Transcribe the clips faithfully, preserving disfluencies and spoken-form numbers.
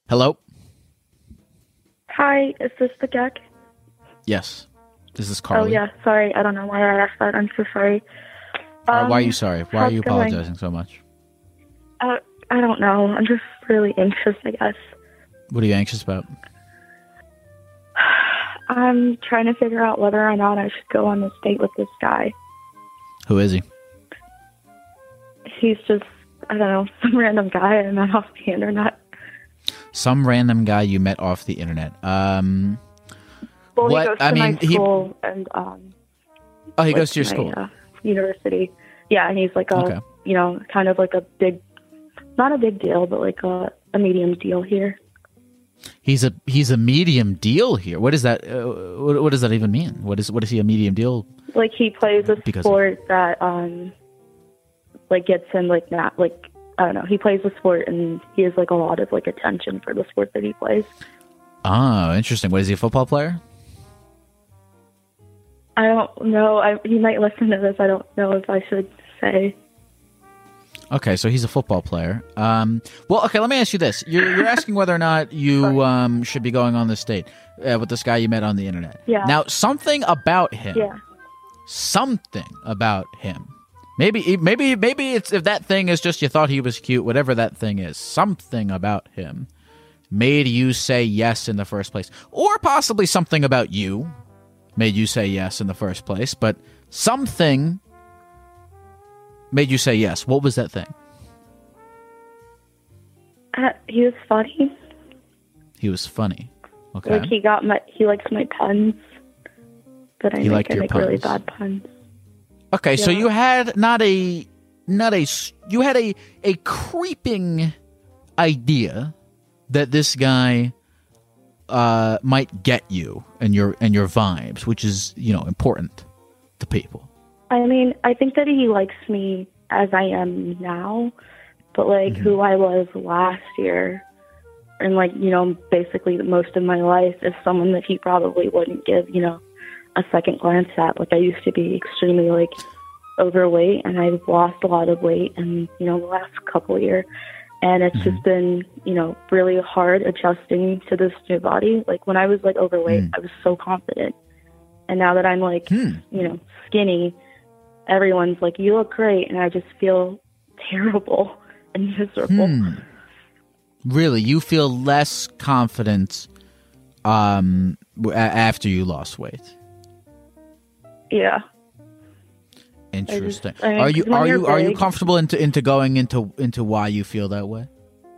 Hello? Hi, is this the Gek? Yes. This is Carly. Oh, yeah. Sorry. I don't know why I asked that. I'm so sorry. Uh, Um, why are you sorry? Why are how's you it going? apologizing so much? Uh, I don't know. I'm just really anxious, I guess. What are you anxious about? I'm trying to figure out whether or not I should go on this date with this guy. Who is he? He's just, I don't know, some random guy I met off the internet. Some random guy you met off the internet. Um, Well, what? he goes to I mean, my he- school and, um... Oh, he like, goes to your my, school. Uh, university. Yeah, and he's like a, Okay. you know, kind of like a big, not a big deal, but like a, a medium deal here. He's a he's a medium deal here. What is that? Uh, what, what does that even mean? What is what is he a medium deal? Like he plays a Because of- sport that um like gets him like not like I don't know. He plays a sport and he has like a lot of like attention for the sport that he plays. Oh, interesting. What is he, a football player? I don't know. I he might listen to this. I don't know if I should say. Okay, so he's a football player. Um, well, okay, let me ask you this. You're, you're asking whether or not you um, should be going on this date uh, with this guy you met on the internet. Yeah. Now, something about him, Yeah. something about him, maybe maybe maybe it's if that thing is just you thought he was cute, whatever that thing is, something about him made you say yes in the first place. Or possibly something about you made you say yes in the first place, but something made you say yes. What was that thing? Uh, he was funny. He was funny. Okay. Like he got my he likes my puns. But I He make, liked I your make really puns. bad puns. Okay, so Yeah. you had not a not a s- you had a a creeping idea that this guy uh might get you and your and your vibes, which is, you know, important to people. I mean, I think that he likes me as I am now, but like who I was last year and like, you know, basically the most of my life is someone that he probably wouldn't give, you know, a second glance at. Like I used to be extremely like overweight and I've lost a lot of weight in, you know, the last couple of years. And it's just been, you know, really hard adjusting to this new body. Like when I was like overweight, Mm. I was so confident. And now that I'm like, Hmm. you know, skinny, everyone's like, you look great. And I just feel terrible and miserable. Hmm. Really, you feel less confident um w- a- after you lost weight. Yeah. Interesting. I mean, are you 'cause when are you're you are you big- comfortable into into going into into why you feel that way?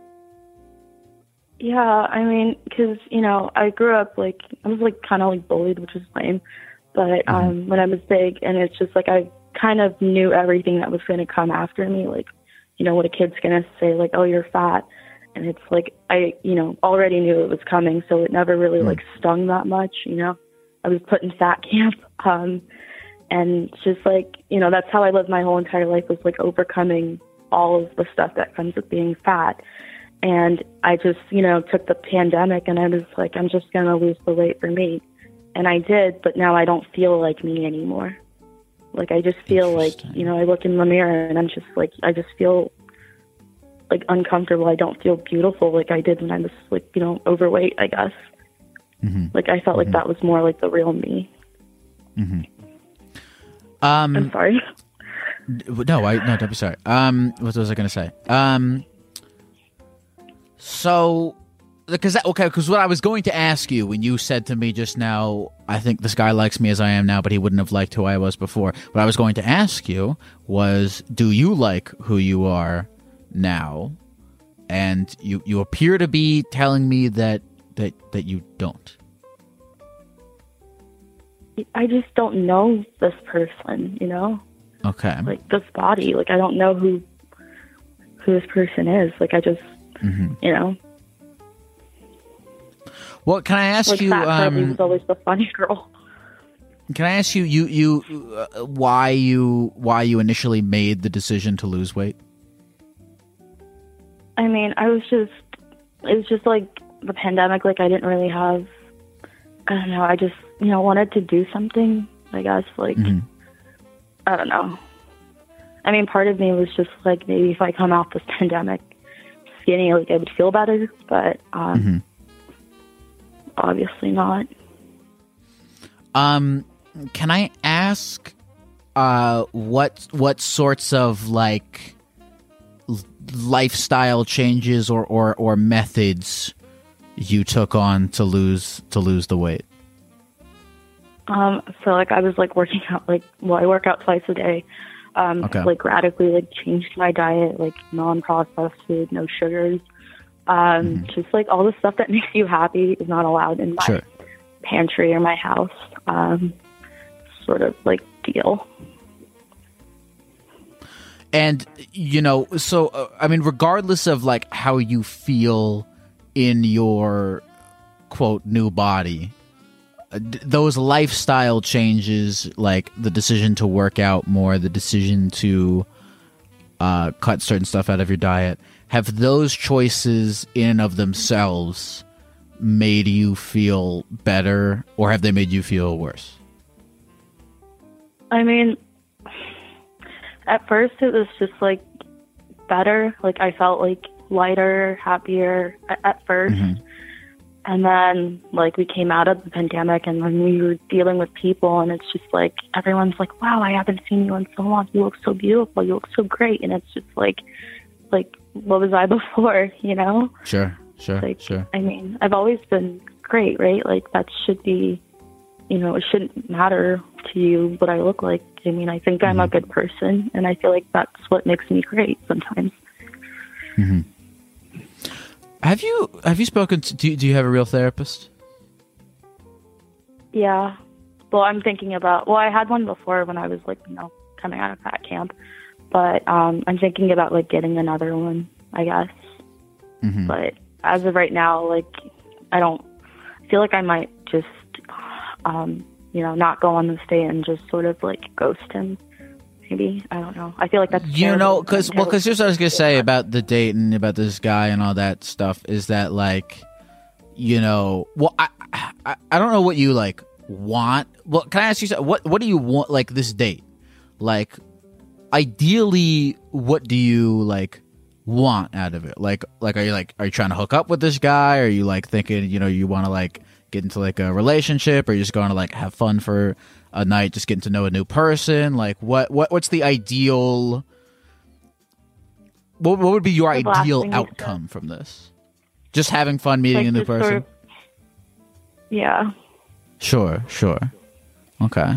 Yeah, I mean, because, you know, I grew up, like, I was, like, kind of, like, bullied, which is lame. But um, when I was big, and it's just, like, I kind of knew everything that was going to come after me. Like, you know, what a kid's going to say, like, oh, you're fat. And it's, like, I, you know, already knew it was coming, so it never really, like, stung that much, you know. I was put in fat camp. Um, and it's just, like, you know, that's how I lived my whole entire life was, like, overcoming all of the stuff that comes with being fat. And I just, you know, took the pandemic and I was like, I'm just going to lose the weight for me. And I did, but now I don't feel like me anymore. Like, I just feel like, you know, I look in the mirror and I'm just like, I just feel like uncomfortable. I don't feel beautiful like I did when I was like, you know, overweight, I guess. Mm-hmm. Like, I felt like that was more like the real me. Mm-hmm. Um, I'm sorry. No, I no, don't be sorry. Um, what was I going to say? Um, so because that, okay, because what I was going to ask you when you said to me just now, I think this guy likes me as I am now, but he wouldn't have liked who I was before. What I was going to ask you was, do you like who you are now? And you you appear to be telling me that that that you don't. I just don't know this person, you know? Okay. Like, this body. Like, I don't know who who this person is. Like, I just, Mm-hmm. you know? Well, can I ask Like, you? Fat Charlie Um, was always the funny girl. Can I ask you, you, you, uh, why you, why you initially made the decision to lose weight? I mean, I was just, it was just like the pandemic. Like, I didn't really have, I don't know, I just, you know, wanted to do something, I guess. Like, Mm-hmm. I don't know. I mean, part of me was just like, maybe if I come out this pandemic skinny, like I would feel better, but um, Mm-hmm. obviously not. Um, can I ask, uh, what what sorts of like l- lifestyle changes or, or, or methods you took on to lose to lose the weight? Um, so like I was like working out, like, well, I work out twice a day. Um, Okay. like radically like changed my diet, like non-processed food, no sugars. Um, Mhm. just like all the stuff that makes you happy is not allowed in my Sure. pantry or my house. Um, sort of like deal. And, you know, so, uh, I mean, regardless of, like, how you feel in your, quote, new body, uh, d- those lifestyle changes, like the decision to work out more, the decision to uh, cut certain stuff out of your diet, have those choices in and of themselves made you feel better, or have they made you feel worse? I mean, at first it was just like better. Like I felt like lighter, happier at, at first. Mhm. And then like we came out of the pandemic and then we were dealing with people and it's just like everyone's like, wow, I haven't seen you in so long. You look so beautiful. You look so great. And it's just like, like, what was I before, you know? Sure, sure, Like, sure. I mean, I've always been great, right? Like that should be, you know, it shouldn't matter to you what I look like. I mean, I think I'm a good person, and I feel like that's what makes me great sometimes. Mm-hmm. Have you have you spoken to? Do you, do you have a real therapist? Yeah. Well, I'm thinking about. Well, I had one before when I was like, you know, coming out of fat camp, but um, I'm thinking about like getting another one, I guess. Mm-hmm. But as of right now, like, I don't I feel like I might just, um, you know, not go on this date and just sort of like ghost him. Maybe, I don't know. I feel like that's You terrible. know, because well, Terrible. because here's what I was gonna say about the date and about this guy and all that stuff is that like, you know, well, I I, I don't know what you like want. Well, can I ask you something? What what do you want like this date? Like, ideally, what do you like want out of it? Like like are you like are you trying to hook up with this guy? Are you like thinking you know you want to like get into like a relationship? Or are you just going to like have fun for a night, just getting to know a new person? Like what what what's the ideal? What what would be your The last ideal thing you outcome from this? Just having fun meeting Like, a new just sort person. of- yeah. Sure, sure. Okay.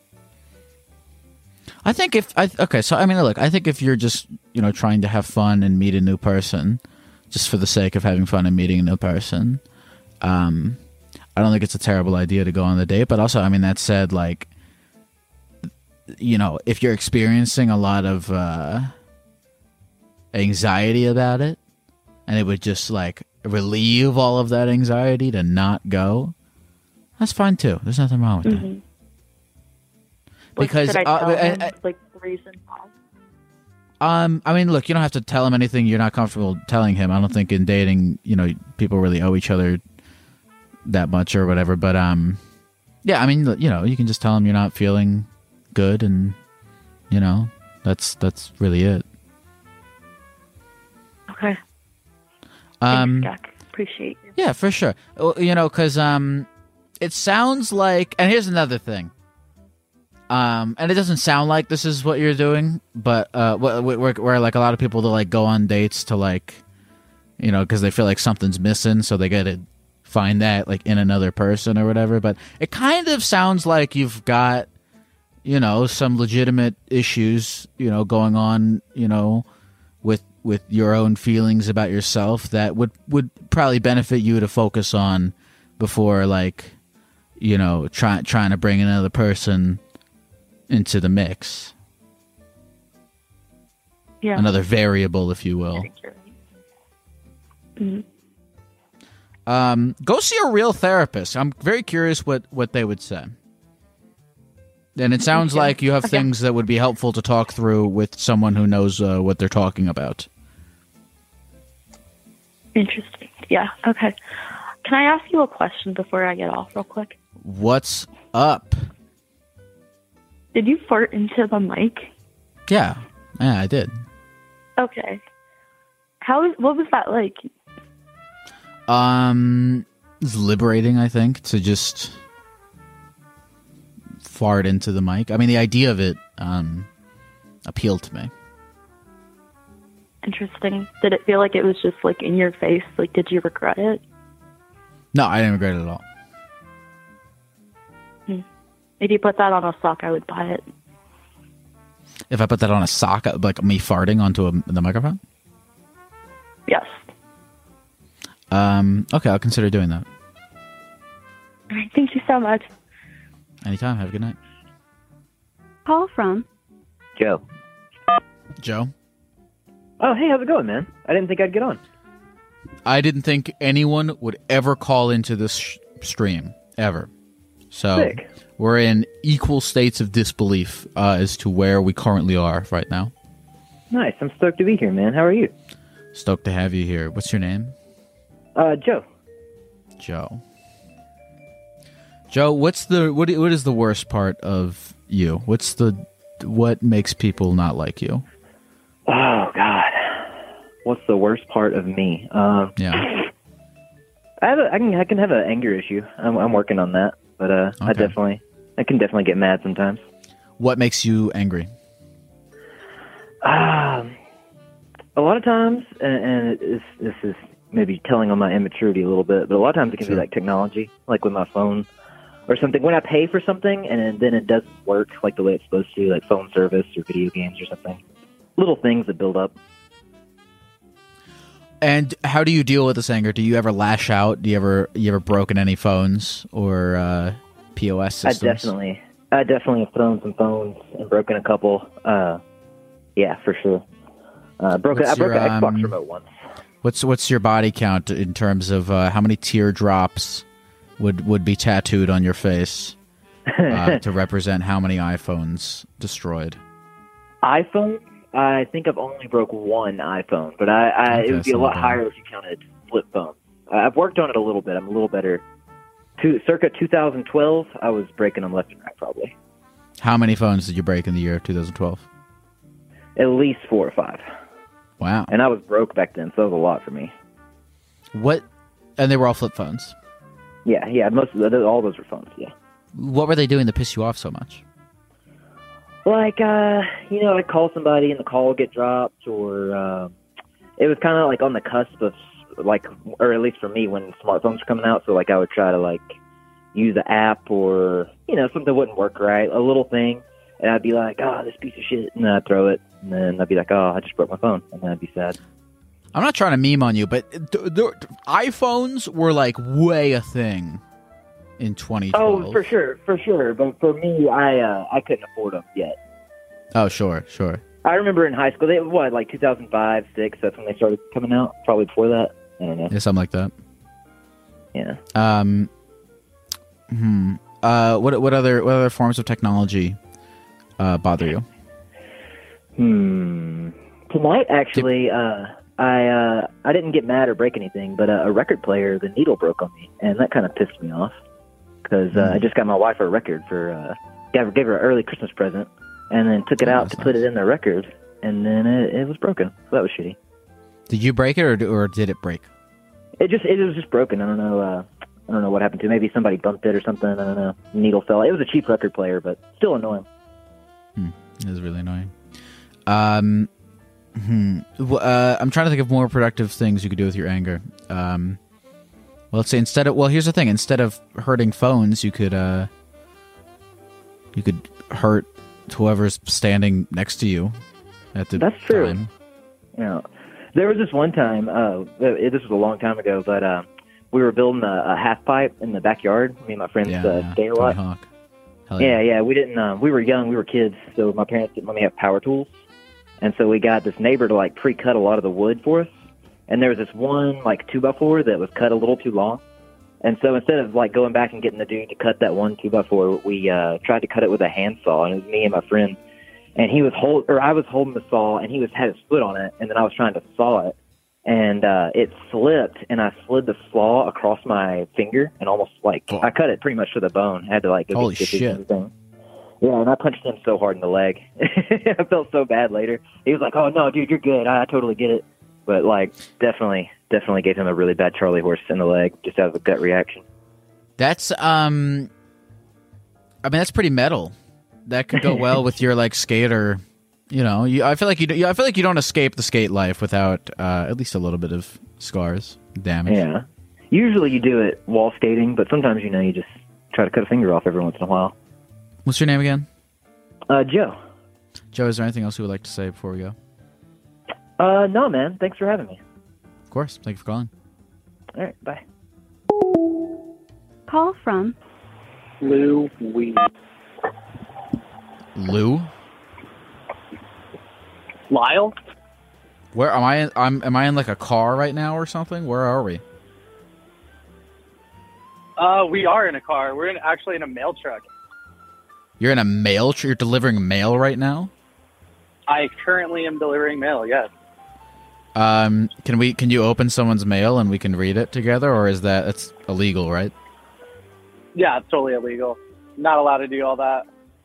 I think if I okay, so I mean, look, I think if you're just you know trying to have fun and meet a new person, just for the sake of having fun and meeting a new person, um, I don't think it's a terrible idea to go on the date. But also, I mean, that said, like, you know, if you're experiencing a lot of uh, anxiety about it, and it would just like relieve all of that anxiety to not go, that's fine too. There's nothing wrong with that. Mm-hmm. Like, Because should I uh, tell I- him, I- like the reason why? Um, I mean, look, you don't have to tell him anything you're not comfortable telling him. I don't think in dating, you know, people really owe each other that much or whatever. But um, yeah, I mean, you know, you can just tell him you're not feeling good, and you know, that's that's really it. Okay. Um, Thanks, Jack. Appreciate you. yeah, for sure. Well, You know, because um, it sounds like, and here's another thing. Um, and it doesn't sound like this is what you're doing, but uh, where, where, where like a lot of people to like go on dates to like, you know, because they feel like something's missing, so they gotta find that like in another person or whatever. But it kind of sounds like you've got, you know, some legitimate issues, you know, going on, you know, with with your own feelings about yourself that would would probably benefit you to focus on before like, you know, trying trying to bring another person into the mix, Yeah. another variable, if you will. Mm-hmm. Um, go see a real therapist. I'm very curious what, what they would say. And it sounds Okay. like you have Okay. things that would be helpful to talk through with someone who knows uh, what they're talking about. Interesting. Yeah. Okay. Can I ask you a question before I get off real quick? What's up? Did you fart into the mic? Yeah, yeah, I did. Okay. How was, what was that like? Um, it's liberating, I think, to just fart into the mic. I mean, the idea of it um, appealed to me. Interesting. Did it feel like it was just like in your face? Like, did you regret it? No, I didn't regret it at all. Hmm. If you put that on a sock, I would buy it. If I put that on a sock, like me farting onto a, the microphone? Yes. Um. Okay, I'll consider doing that. All right. Thank you so much. Anytime. Have a good night. Call from Joe. Joe? Oh, hey, how's it going, man? I didn't think I'd get on. I didn't think anyone would ever call into this sh- stream, ever. So Sick. We're in equal states of disbelief uh, as to where we currently are right now. Nice. I'm stoked to be here, man. How are you? Stoked to have you here. What's your name? Uh, Joe. Joe. Joe, what's the what? What is the worst part of you? What's the what makes people not like you? Oh God, what's the worst part of me? Um, Yeah. I have a, I can I can have an anger issue. I'm I'm working on that, but uh, I Okay. definitely I can definitely get mad sometimes. What makes you angry? Um, a lot of times, and, and it's, this is maybe telling on my immaturity a little bit, but a lot of times it can Sure. be like technology, like with my phone or something. When I pay for something and then it doesn't work like the way it's supposed to, like phone service or video games or something. Little things that build up. And how do you deal with this anger? Do you ever lash out? Do you ever you ever broken any phones or uh, P O S systems? I definitely, I definitely have thrown some phones and broken a couple. Uh, yeah, for sure. Uh, broke. What's I broke your, an Xbox um, remote once. What's what's your body count in terms of uh, how many teardrops would would be tattooed on your face uh, to represent how many iPhones destroyed? iPhone. I think I've only broke one iPhone, but I, I Okay, it would be a so lot bad. higher if you counted flip phones. Uh, I've worked on it a little bit. I'm a little better. To, circa two thousand twelve, I was breaking them left and right, probably. How many phones did you break in the year of twenty twelve? At least four or five. Wow. And I was broke back then, so that was a lot for me. What? And they were all flip phones. Yeah, yeah. Most of the, all those were phones. Yeah. What were they doing to piss you off so much? Like, uh, you know, I'd call somebody and the call would get dropped, or uh, it was kind of like on the cusp of, like, or at least for me, when smartphones were coming out. So, like, I would try to, like, use an app or, you know, something wouldn't work right, a little thing, and I'd be like, oh, this piece of shit, and then I'd throw it, and then I'd be like, oh, I just broke my phone, and then I'd be sad. I'm not trying to meme on you, but th- th- iPhones were like way a thing in twenty twelve. Oh, for sure, for sure. But for me, I uh, I couldn't afford them yet. Oh, sure, sure. I remember in high school, they what, like two thousand five, six. That's when they started coming out. Probably before that. I don't know. Yeah, something like that. Yeah. Um. Hmm. Uh. What What other What other forms of technology uh, bother you? Hmm. Tonight, actually, uh, I uh, I didn't get mad or break anything, but uh, a record player, the needle broke on me, and that kind of pissed me off because uh, Hmm. I just got my wife a record for uh, gave, gave her an early Christmas present, and then took it Oh, out that's to put nice. it in the record, and then it, it was broken. So that was shitty. Did you break it, or or did it break? It just it was just broken. I don't know. Uh, I don't know what happened to it. Maybe somebody bumped it or something. I don't know. Needle fell. It was a cheap record player, but still annoying. It was really annoying. Um. Hmm. w- Uh, I'm trying to think of more productive things you could do with your anger. Um. Well, let's say instead of well, here's the thing: instead of hurting phones, you could uh. You could hurt whoever's standing next to you at the That's true. time. Yeah. There was this one time, uh, it, this was a long time ago, but uh, we were building a, a half pipe in the backyard. Me and my friends Yeah, uh, yeah. stay a Tony lot. Hawk. Hell Yeah, yeah. We didn't. Uh, we were young. We were kids, so my parents didn't let me have power tools, and so we got this neighbor to like pre-cut a lot of the wood for us. And there was this one like two by four that was cut a little too long, and so instead of like going back and getting the dude to cut that one two by four, we uh, tried to cut it with a handsaw, and it was me and my friend. And he was hold, or I was holding the saw, and he was had his foot on it, and then I was trying to saw it, and uh, it slipped, and I slid the saw across my finger, and almost like Oh. I cut it pretty much to the bone. I had to like go Holy get stitches shit. and everything. Yeah, and I punched him so hard in the leg. I felt so bad later. He was like, "Oh no, dude, you're good. I, I totally get it." but like definitely, definitely gave him a really bad Charlie horse in the leg just out of a gut reaction. That's um, I mean that's pretty metal. That could go well with your like skater. You know, you, I feel like you. do- I feel like you don't escape the skate life without uh, at least a little bit of scars, damage. Yeah. Usually you do it while skating, but sometimes, you know, you just try to cut a finger off every once in a while. What's your name again? Uh, Joe. Joe, is there anything else you would like to say before we go? Uh, no, man. Thanks for having me. Of course. Thank you for calling. All right. Bye. Call from Lou Weed. Lou? Lyle? Where am I? In, I'm. Am I in like a car right now or something? Where are we? Uh, we are in a car. We're in, actually in a mail truck. You're in a mail. Tr- you're delivering mail right now. I currently am delivering mail, yes. Um. Can we? Can you open someone's mail and we can read it together, or is that that's illegal? Right? Yeah, it's totally illegal. Not allowed to do all that.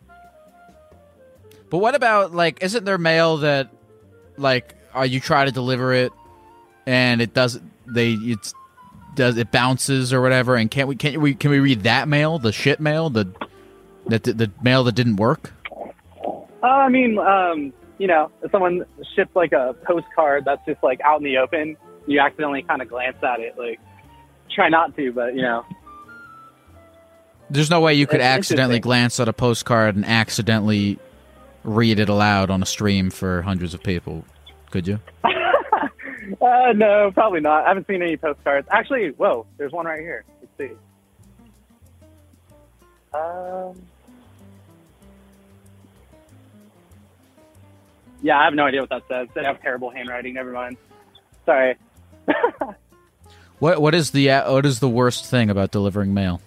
But what about like? Isn't there mail that, like, uh, you try to deliver it, and it does? They it's does it bounces or whatever? And can't we? Can't we? Can we read that mail? The shit mail? The that the, the mail that didn't work? Uh, I mean, um, you know, if someone ships like a postcard that's just like out in the open, you accidentally kind of glance at it. Like, try not to, but you know. There's no way you could It's accidentally interesting. glance at a postcard and accidentally read it aloud on a stream for hundreds of people, could you? Uh, no, probably not. I haven't seen any postcards. Actually, whoa, there's one right here. Let's see. Um, yeah, I have no idea what that says. They have terrible handwriting. Never mind. Sorry. What what is the uh, what is the worst thing about delivering mail?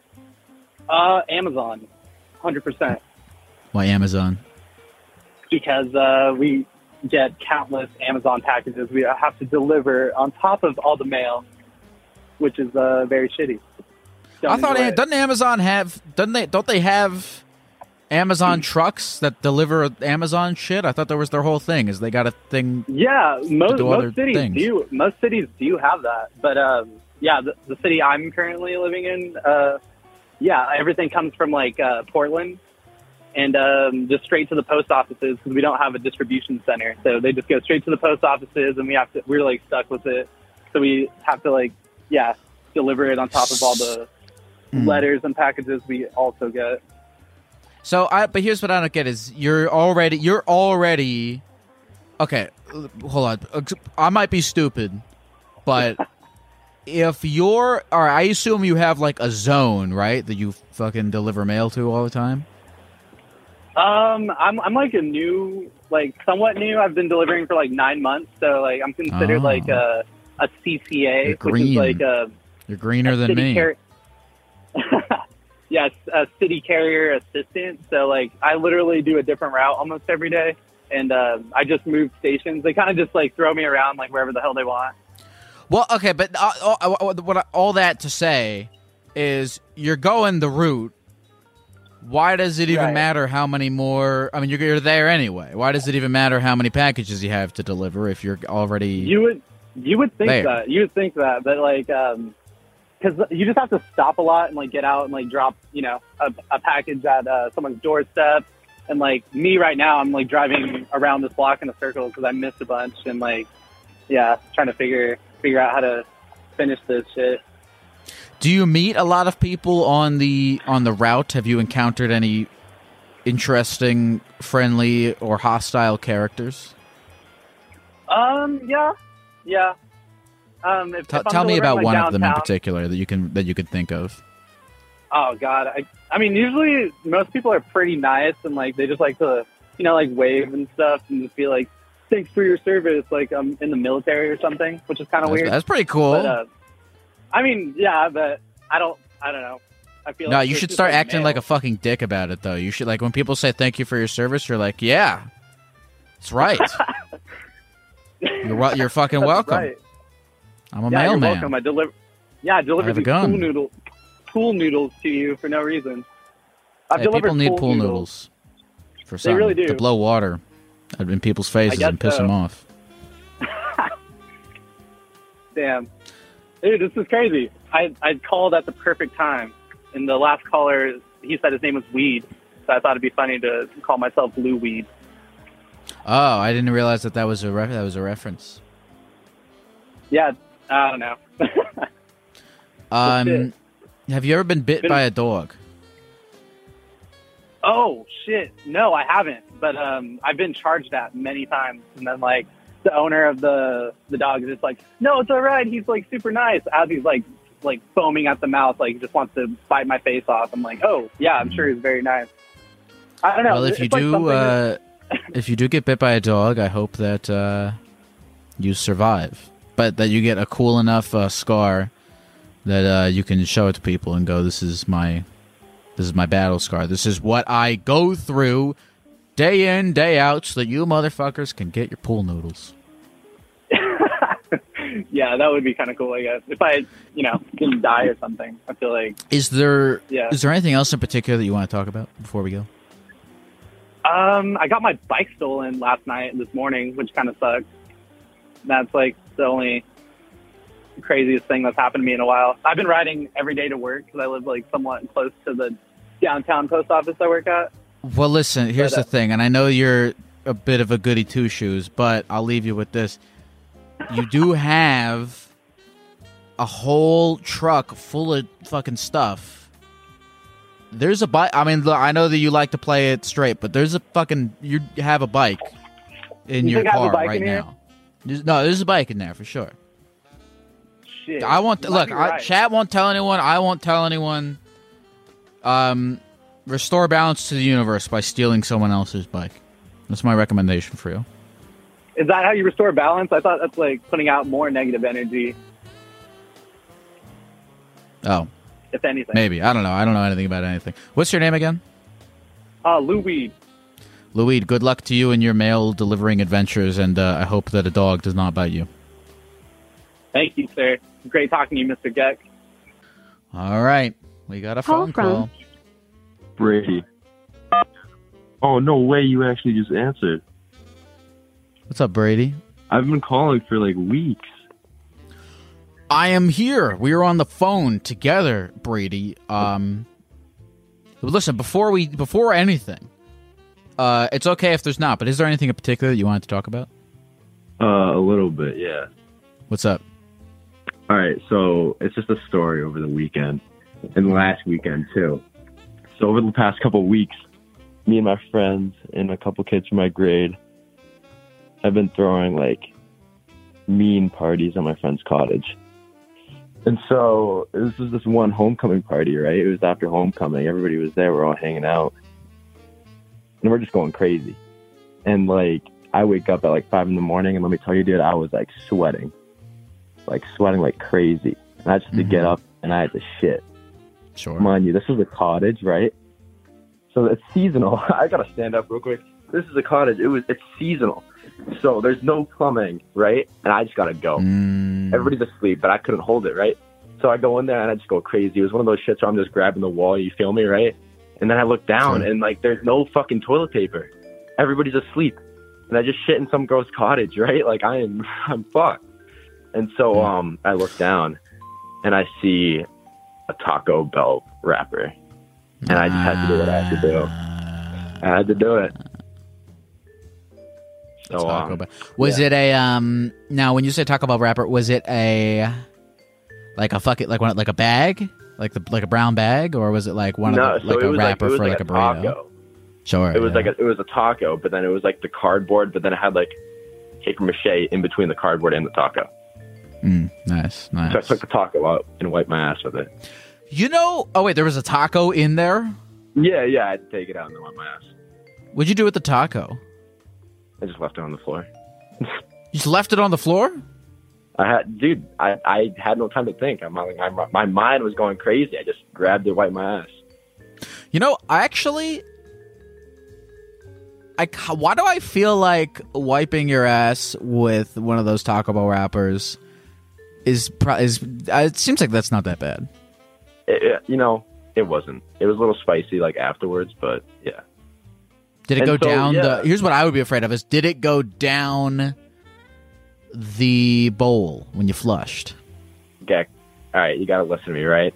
Uh, Amazon, one hundred percent. Why Amazon? Because uh, we get countless Amazon packages we have to deliver on top of all the mail, which is uh, very shitty. Don't I thought enjoy it. doesn't Amazon have doesn't they don't they have Amazon trucks that deliver Amazon shit? I thought that was their whole thing. Is they got a thing? Yeah, most do other most cities things. do. Most cities do have that, but um, yeah, the, the city I'm currently living in, uh, yeah, everything comes from like uh, Portland, and um, just straight to the post offices because we don't have a distribution center. So they just go straight to the post offices, and we have to. We're like stuck with it, so we have to like, yeah, deliver it on top of all the Mm. letters and packages we also get. So I but here's what I don't get is you're already you're already okay. Hold on, I might be stupid, but if you're or I assume you have like a zone, right, that you fucking deliver mail to all the time. Um, I'm I'm like a new, like somewhat new. I've been delivering for like nine months, so like I'm considered Oh. like a a C C A, You're which green. is like a, You're greener a than city me. car- yeah, it's a city carrier assistant. So like I literally do a different route almost every day, and uh, I just moved stations. They kind of just like throw me around like wherever the hell they want. Well, okay, but uh, uh, uh, what I- all that to say is you're going the route. Why does it even Right. matter how many more? I mean, you're, you're there anyway. Why does it even matter how many packages you have to deliver if you're already? You would you would think There. that you would think that, but like um, because you just have to stop a lot and like get out and like drop you know a, a package at uh, someone's doorstep. And like me right now, I'm like driving around this block in a circle because I missed a bunch and like yeah, trying to figure figure out how to finish this shit. Do you meet a lot of people on the on the route? Have you encountered any interesting, friendly, or hostile characters? Um yeah yeah. Um, if, T- if I'm tell me delivering, about like, one of them in downtown- particular that you can that you could think of. Oh God, I I mean usually most people are pretty nice and like they just like to you know like wave and stuff and just be like thanks for your service like I'm in the military or something, which is kind of That's, weird. that's pretty cool. But, uh, I mean yeah, but I don't I don't know. I feel No, like you it's should just, start like, acting mail. like a fucking dick about it, though. You should like when people say thank you for your service, you're like, yeah, that's right. you're wel- you're fucking That's welcome. right. I'm a Yeah, you're mailman. welcome. I deliver. Yeah, I I have delivered a these gun. pool noodle pool noodles to you for no reason. I've Hey, delivered people need pool, pool noodles. noodles for something really do. to blow water in people's faces guess and piss so. them off. Damn. Dude, this is crazy. I, I called at the perfect time. And the last caller, he said his name was Weed. So I thought it'd be funny to call myself Blue Weed. Oh, I didn't realize that that was a re- that was a reference. Yeah, I don't know. um, have you ever been bit Been- by a dog? Oh, shit. No, I haven't. But um, I've been charged that many times. And then, like, the owner of the, the dog is just like, no, it's all right. He's, like, super nice. As he's, like, like foaming at the mouth, like, he just wants to bite my face off. I'm like, oh, yeah, I'm sure he's very nice. I don't know. Well, if It's you like do, something that- uh, if you do get bit by a dog, I hope that uh, you survive, but that you get a cool enough uh, scar that uh, you can show it to people and go, "This is my, this is my battle scar. This is what I go through day in, day out, so that you motherfuckers can get your pool noodles." Yeah, that would be kind of cool, I guess. If I, you know, didn't die or something, I feel like. Is there, Yeah. is there anything else in particular that you want to talk about before we go? Um, I got my bike stolen last night, this morning, which kind of sucks. That's like the only craziest thing that's happened to me in a while. I've been riding every day to work because I live like somewhat close to the downtown post office I work at. Well, listen, here's But, uh, the thing, and I know you're a bit of a goody two-shoes, but I'll leave you with this. You do have a whole truck full of fucking stuff. There's a bike. I mean, look, I know that you like to play it straight, but there's a fucking... You have a bike in You your think I have a car bike right in here? now. There's, no, there's a bike in there for sure. Shit. I won't... You might Look, be I, right. chat won't tell anyone. I won't tell anyone. Um, restore balance to the universe by stealing someone else's bike. That's my recommendation for you. Is that how you restore balance? I thought that's like putting out more negative energy, Oh, if anything. maybe. I don't know. I don't know anything about anything. What's your name again? Uh, Lou Weed. Louis, good luck to you in your mail delivering adventures, and uh, I hope that a dog does not bite you. Thank you, sir. Great talking to you, Mister Geck. All right. We got a Call phone from- call. Brady. Oh, no way, you actually just answered. What's up, Brady? I've been calling for like weeks. I am here. We are on the phone together, Brady. Um, listen, before we before anything, uh, it's okay if there's not, but is there anything in particular that you wanted to talk about? Uh, a little bit, yeah. What's up? All right, so it's just a story over the weekend and last weekend too. So over the past couple weeks, me and my friends and a couple kids from my grade have been throwing like mean parties at my friend's cottage. And so this was this one homecoming party, right? It was after homecoming. Everybody was there. We're all hanging out. And we're just going crazy. And like, I wake up at like five in the morning, and let me tell you, dude, I was like sweating. Like sweating like crazy. And I just had to get up and I had to shit. Sure. Mind you, this is a cottage, right? So it's seasonal. I gotta stand up real quick. This is a cottage. It was it's seasonal. So there's no plumbing, right? And I just gotta go. Mm, Everybody's asleep, but I couldn't hold it, right? So I go in there and I just go crazy. It was one of those shits where I'm just grabbing the wall, you feel me, right? And then I look down Sure. and like there's no fucking toilet paper. Everybody's asleep. And I just shit in some girl's cottage, right? Like I am I'm fucked. And so um I look down and I see a Taco Bell wrapper. And I just had to do what I had to do. I had to do it. So, Taco um, Bell. Was yeah. it a um? Now, when you say Taco Bell wrapper, was it a like a fuck it like one like a bag, like the like a brown bag, or was it like one no, of the, so like it a was wrapper like, it was for like, like, a a burrito? taco. Sure. It was yeah. like a, it was a taco, but then it was like the cardboard, but then it had like paper mache in between the cardboard and the taco. Mm, nice, nice. So I took the taco out and wiped my ass with it. You know? Oh wait, there was a taco in there. Yeah, yeah, I had to take it out and then wipe my ass. What'd you do with the taco? I just left it on the floor. You just left it on the floor? I had, dude, I, I had no time to think. I'm like, I'm, my mind was going crazy. I just grabbed it, wiped my ass. You know, I actually, I ca- why do I feel like wiping your ass with one of those Taco Bell wrappers is pro- is uh, it seems like that's not that bad. It, it, you know, it wasn't. It was a little spicy, like afterwards, but yeah. Did it And go so, down yeah. the? Here's what I would be afraid of: is did it go down the bowl when you flushed? Okay. All right, you got to listen to me, right?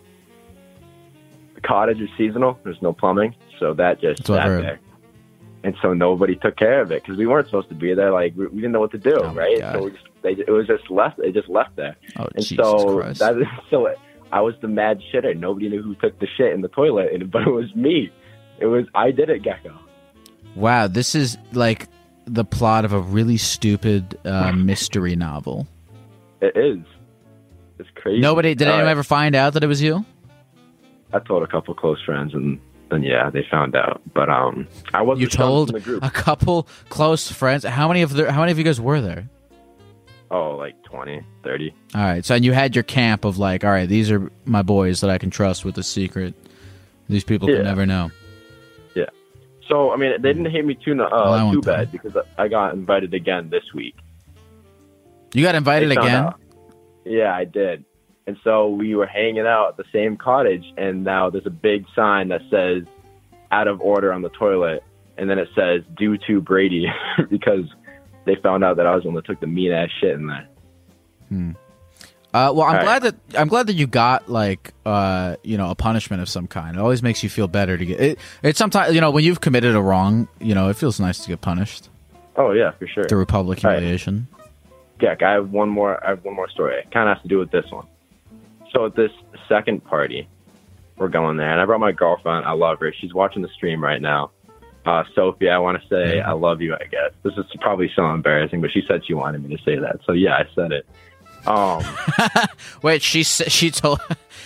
The cottage is seasonal. There's no plumbing, so that just That's what I've sat heard. there. And so nobody took care of it because we weren't supposed to be there. Like, we, we didn't know what to do, Oh, my right? God. So we just, they, it was just left. It just left there. Oh, And Jesus so Christ. that is so. I was the mad shitter. Nobody knew who took the shit in the toilet, and, but it was me. It was I did it, Gecko. Wow, this is like the plot of a really stupid uh, mystery novel. It is. It's crazy. Nobody did All anyone right. ever find out that it was you? I told a couple close friends, and then yeah, they found out. But um, I wasn't You the strongest told in the group. a couple close friends. How many of the, how many of you guys were there? Oh, like twenty, thirty. All right, so and you had your camp of like, all right, these are my boys that I can trust with a secret. These people Yeah. can never know. Yeah. So I mean, they didn't hate me too uh, Well, I too won't tell. bad because I got invited again this week. You got invited They found again? out. Yeah, I did. And so we were hanging out at the same cottage, and now there's a big sign that says "out of order" on the toilet, and then it says "due to Brady" because they found out that I was the one that took the mean ass shit in there. Uh, well, I'm All glad that I'm glad that you got like uh, you know, a punishment of some kind. It always makes you feel better to get it. It's sometimes, you know, when you've committed a wrong, you know, it feels nice to get punished Oh yeah, for sure. through public All right. humiliation. Jack, I have one more. I have one more story. It kind of has to do with this one. So at this second party, we're going there, and I brought my girlfriend. I love her. She's watching the stream right now. Uh, Sophie, I want to say I love you. I guess this is probably so embarrassing, but she said she wanted me to say that. So yeah, I said it. Um, Wait, she s- she told.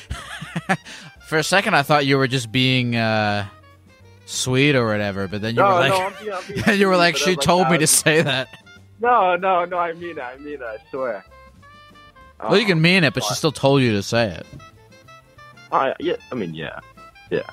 For a second, I thought you were just being uh, sweet or whatever, but then you no, were like, no, I'm being, I'm being you were sweet, like, but she I'm like, told me I- to say that. No, no, no. I mean it. I mean it. I swear. Well, you can Um, mean it, but she still told you to say it. I, yeah, I mean, yeah, yeah.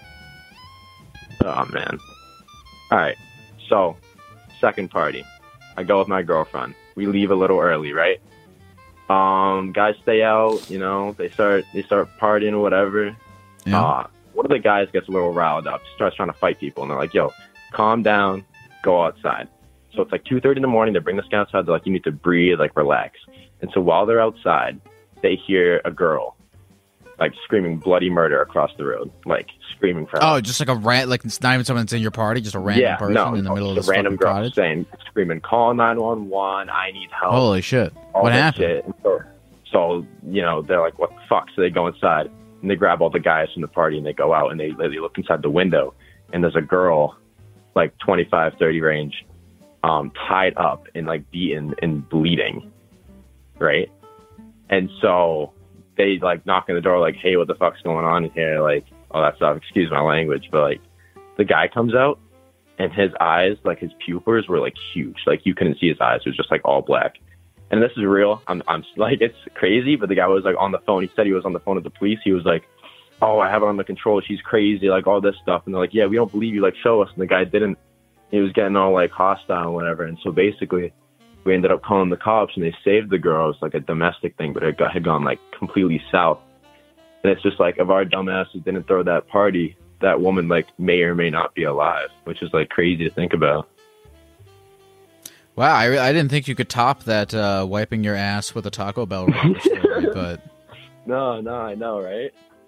Oh man. All right. So, second party. I go with my girlfriend. We leave a little early, right? Um, guys stay out. You know, they start they start partying or whatever. Yeah. Uh, one of the guys gets a little riled up, starts trying to fight people, and they're like, "Yo, calm down, go outside." So it's like two thirty in the morning. They bring this guy outside. They're like, "You need to breathe, like relax." And so while they're outside, they hear a girl like screaming bloody murder across the road, like screaming for help. Oh, just like a rant, like it's not even someone that's in your party, just a random yeah, person no, in the no, middle of just this a random fucking girl cottage. saying, screaming, "Call nine one one, I need help." Holy shit! all What that happened? shit. And so, so, you know, they're like, "What the fuck?" So they go inside and they grab all the guys from the party and they go out and they, they look inside the window and there's a girl, like twenty-five, thirty range, um, tied up and like beaten and bleeding, right? And so they like knock on the door, like, "Hey, what the fuck's going on in here?" Like, all that stuff. Excuse my language, but like, the guy comes out and his eyes, like his pupils were like huge. Like you couldn't see his eyes. It was just like all black. And this is real. I'm, I'm like, it's crazy. But the guy was like on the phone. He said he was on the phone with the police. He was like, "Oh, I have it under control. She's crazy." Like all this stuff. And they're like, "Yeah, we don't believe you. Like show us." And the guy didn't. He was getting all like hostile and whatever. And so basically we ended up calling the cops and they saved the girl. It was like a domestic thing, but it got, had gone like completely south. And it's just like, if our dumbasses didn't throw that party, that woman like may or may not be alive, which is like crazy to think about. Wow, I, re- I didn't think you could top that uh, wiping your ass with a Taco Bell roll story, but No, no, I know, right?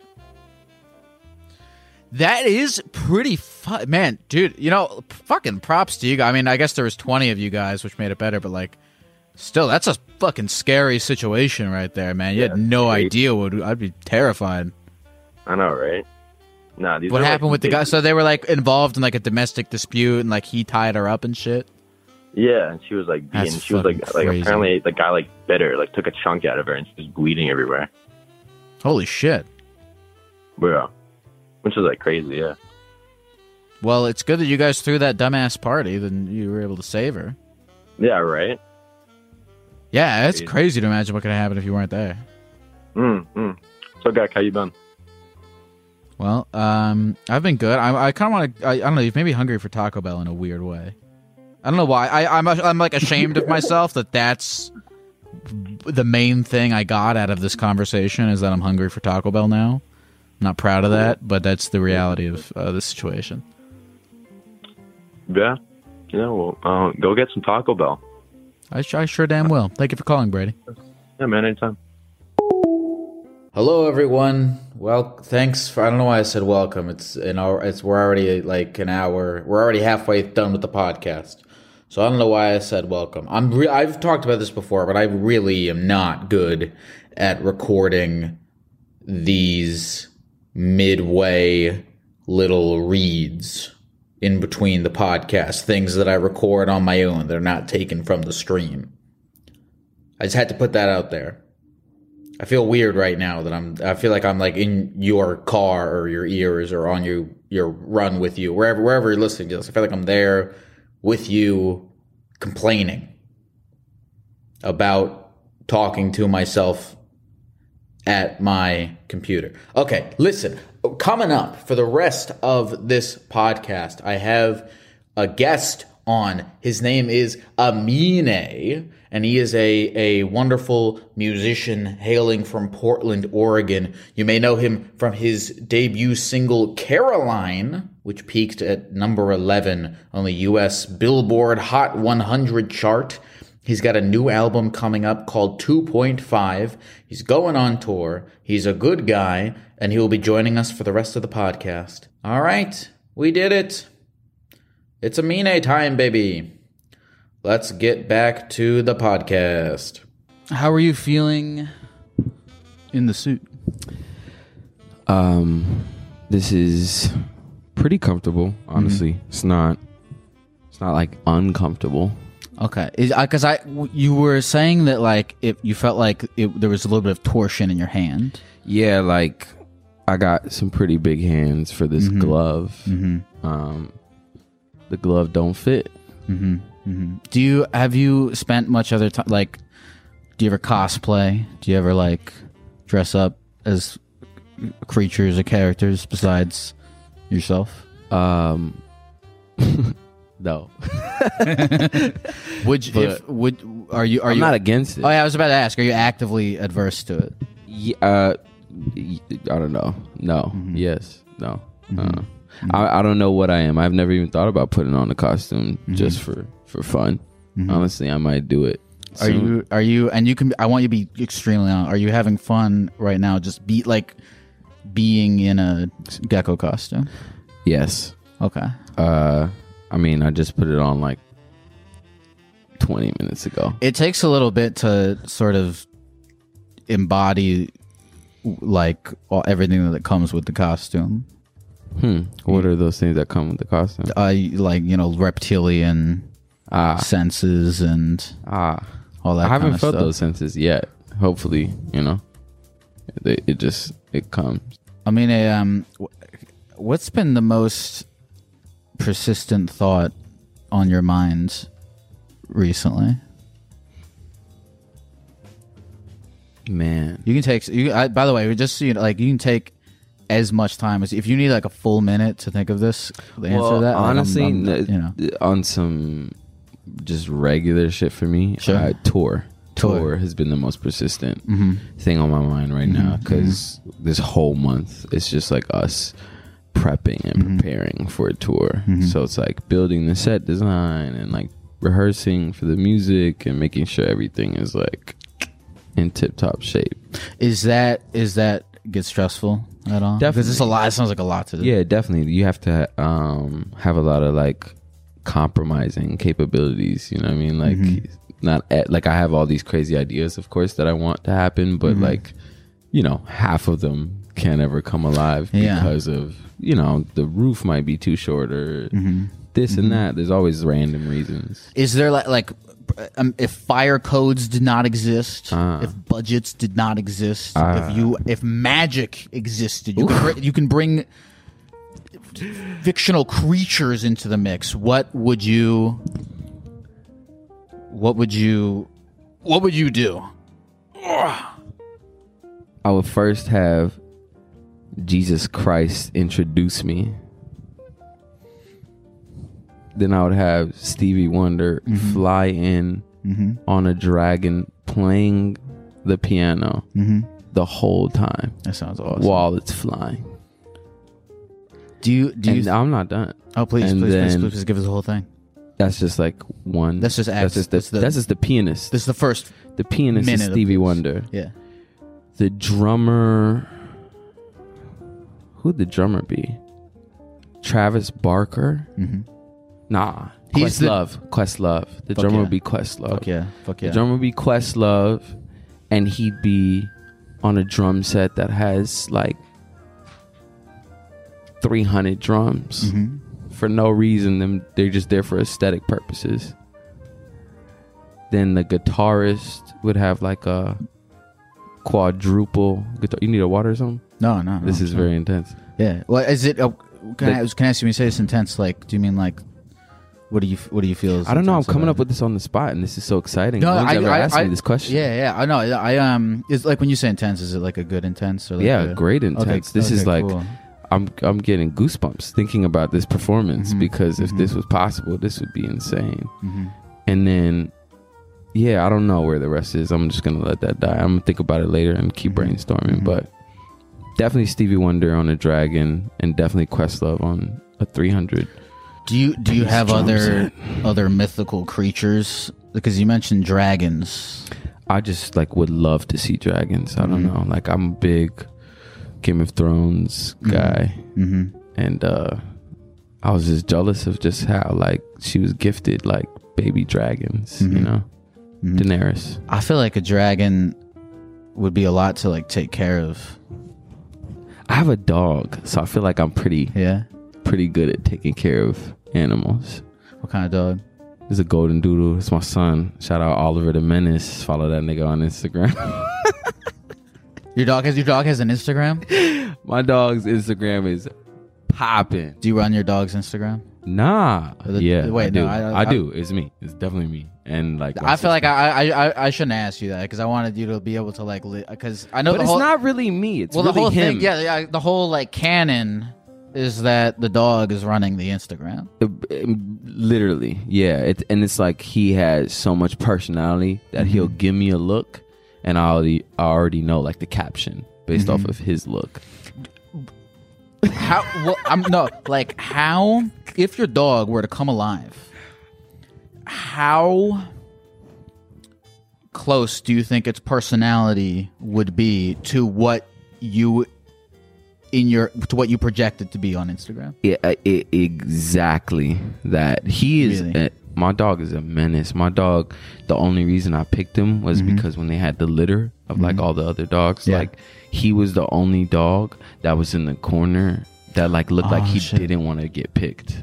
that is pretty fun, man, dude. You know, fucking props to you guys. I mean, I guess there was twenty of you guys, which made it better, but like, still, that's a fucking scary situation right there, man. You Yeah, had no great. idea what I'd be terrified. I know, right? Nah, these What are, like, happened with the big- guy? So they were like involved in like a domestic dispute, and like he tied her up and shit. Yeah, and she was like being, That's she was like, fucking like crazy. apparently the guy like bit her, like took a chunk out of her, and she was bleeding everywhere. Holy shit! Yeah, which is like crazy. Yeah, Well, it's good that you guys threw that dumbass party. Then you were able to save her. yeah, right. Yeah, it's Crazy. crazy to imagine what could have happened if you weren't there. Mm, mm. So, Gak, how you been? Well, um, I've been good. I, I kind of want to. I, I don't know. You've made me hungry for Taco Bell in a weird way. I don't know why. I, I'm I'm like ashamed of myself that that's the main thing I got out of this conversation is that I'm hungry for Taco Bell now. I'm not proud of that, but that's the reality of uh, this situation. Yeah, you know, well, uh, go get some Taco Bell. I, I sure damn will. Thank you for calling, Brady. Yeah, man, anytime. Hello, everyone. Well, thanks for. I don't know why I said welcome. It's an hour. It's we're already like an hour. We're already halfway done with the podcast. So I don't know why I said welcome. I'm. Re- I've talked about this before, but I really am not good at recording these midway little reads in between the podcast. Things that I record on my own. They're not taken from the stream. I just had to put that out there. I feel weird right now that I'm, I feel like I'm like in your car or your ears or on your, your run with you, wherever, wherever you're listening to this. I feel like I'm there with you complaining about talking to myself at my computer. Okay, listen, coming up for the rest of this podcast, I have a guest on. His name is Amine, and he is a, a wonderful musician hailing from Portland, Oregon. You may know him from his debut single, Caroline, which peaked at number eleven on the U S Billboard Hot one hundred chart. He's got a new album coming up called two point five. He's going on tour. He's a good guy, and he will be joining us for the rest of the podcast. All right, we did it. It's Amine time, baby. Let's get back to the podcast. How are you feeling in the suit? Um, this is pretty comfortable, honestly. Mm-hmm. It's not, it's not like uncomfortable. Okay, because I, I, you were saying that like if you felt like it, there was a little bit of torsion in your hand. Yeah, like I got some pretty big hands for this mm-hmm. glove. Mm-hmm. Um, the glove don't fit. Mm-hmm. Mm-hmm. Do you have you spent much other time? Like, do you ever cosplay? Do you ever like dress up as creatures or characters besides yourself? Um, no. would you, but if would are you are I'm you not against it? Oh yeah, I was about to ask. Are you actively adverse to it? Yeah, uh, I don't know. No. Mm-hmm. Yes. No. Mm-hmm. Uh, mm-hmm. I, I don't know what I am. I've never even thought about putting on a costume mm-hmm. just for. For fun. Mm-hmm. Honestly, I might do it soon. Are you are you and you can I want you to be extremely honest. Are you having fun right now just be like being in a gecko costume? Yes. Okay. Uh I mean, I just put it on like twenty minutes ago. It takes a little bit to sort of embody like all, everything that comes with the costume. Hmm. What are those things that come with the costume? Uh like, you know, reptilian Ah. senses and ah, all that. I haven't kind of felt stuff. those senses yet. Hopefully, you know, it, it just it comes. I mean, a, um, what's been the most persistent thought on your mind recently? Man, you can take. You, I, by the way, we just so you know, like you can take as much time as if you need like a full minute to think of this. The answer well, to that, honestly, like, I'm, I'm, you know, on some just regular shit for me, sure. uh, tour. tour tour has been the most persistent mm-hmm. thing on my mind right mm-hmm. now, because mm-hmm. this whole month it's just like us prepping and mm-hmm. preparing for a tour. Mm-hmm. So it's like building the set design and like rehearsing for the music and making sure everything is like in tip-top shape. Is that is that get stressful at all? Definitely. Because it's a lot. It sounds like a lot to do. Yeah, definitely. You have to um, have a lot of like compromising capabilities. You know what I mean? Like mm-hmm. not at, like I have all these crazy ideas, of course, that I want to happen, but mm-hmm. like you know, half of them can't ever come alive yeah. because of you know the roof might be too short or mm-hmm. this mm-hmm. and that. There's always random reasons. Is there like like um, if fire codes did not exist, uh, if budgets did not exist, uh, if you if magic existed, you can, you can bring fictional creatures into the mix. What would you? What would you? What would you do? I would first have Jesus Christ introduce me. Then I would have Stevie Wonder mm-hmm. fly in mm-hmm. on a dragon playing the piano mm-hmm. the whole time. That sounds awesome. While it's flying. Do you? Do and you? I'm not done. Oh, please, and please, then, please, please, please give us the whole thing. That's just like one. That's just That's acts- just the, that's the- that's just the pianist. This is the first the pianist is minute of Stevie this. Wonder. Yeah. The drummer. Who'd the drummer be? Travis Barker? Mm-hmm. Nah. He's the- Questlove. Questlove. The Fuck drummer yeah. would be Questlove. Fuck yeah. Fuck yeah. The drummer would be Questlove, and he'd be on a drum set that has like three hundred drums Mhm. for no reason. Them they're just there for aesthetic purposes. Then the guitarist would have like a quadruple guitar. You need a water or something? No, no. This no, is sorry. very intense. Yeah. Well, is it? Uh, can, The- I, can I ask you when you say it's intense? Like, do you mean like, what do you what do you feel? Is I don't know. I'm intense coming about up it? with this on the spot, and this is so exciting. No, no one's I- ever I- asked I- me this question. Yeah, yeah. I know. I um. It's like when you say intense. Is it like a good intense or like yeah, a, great Okay, intense. This is okay, like cool. I'm I'm getting goosebumps thinking about this performance Mhm, because if mhm. this was possible, this would be insane. Mhm. And then, yeah, I don't know where the rest is. I'm just gonna let that die. I'm gonna think about it later and keep Mhm, brainstorming. mhm. But definitely Stevie Wonder on a Dragon, and definitely Questlove on a three hundred. Do you do you Piece have drum other set. other mythical creatures? Because you mentioned dragons. I just like would love to see dragons. I don't Mhm. know. Like I'm a big Game of Thrones guy. Mm-hmm. And uh I was just jealous of just how like she was gifted like baby dragons, you Mhm. know. Mhm. Daenerys. I feel like a dragon would be a lot to like take care of. I have a dog, so I feel like I'm pretty Yeah. pretty good at taking care of animals. What kind of dog? There's a golden doodle. It's my son. Shout out Oliver the Menace. Follow that nigga on Instagram. Your dog has your dog has an Instagram? My dog's Instagram is popping. Do you run your dog's Instagram? Nah. The- yeah. wait, I do. no, I- I, I- do. It's me. It's definitely me. And like I feel like I, I I I shouldn't ask you that because I wanted you to be able to like because I know But the it's whole not really me. It's well really the whole him. thing yeah, yeah the whole like canon is that the dog is running the Instagram. Um, Literally, yeah. It, and it's like he has so much personality that Mhm. he'll give me a look, and I already I already know like the caption based off Mhm. of his look. How well I'm no like how if your dog were to come alive, how close do you think its personality would be to what you in your to what you projected to be on Instagram? Yeah, uh, it, exactly that. He is Really? a, my dog is a menace. My dog. The only reason I picked him was Mhm. because when they had the litter of like Mhm. all the other dogs, Yeah. like he was the only dog that was in the corner that like looked like Oh, he shit. didn't want to get picked.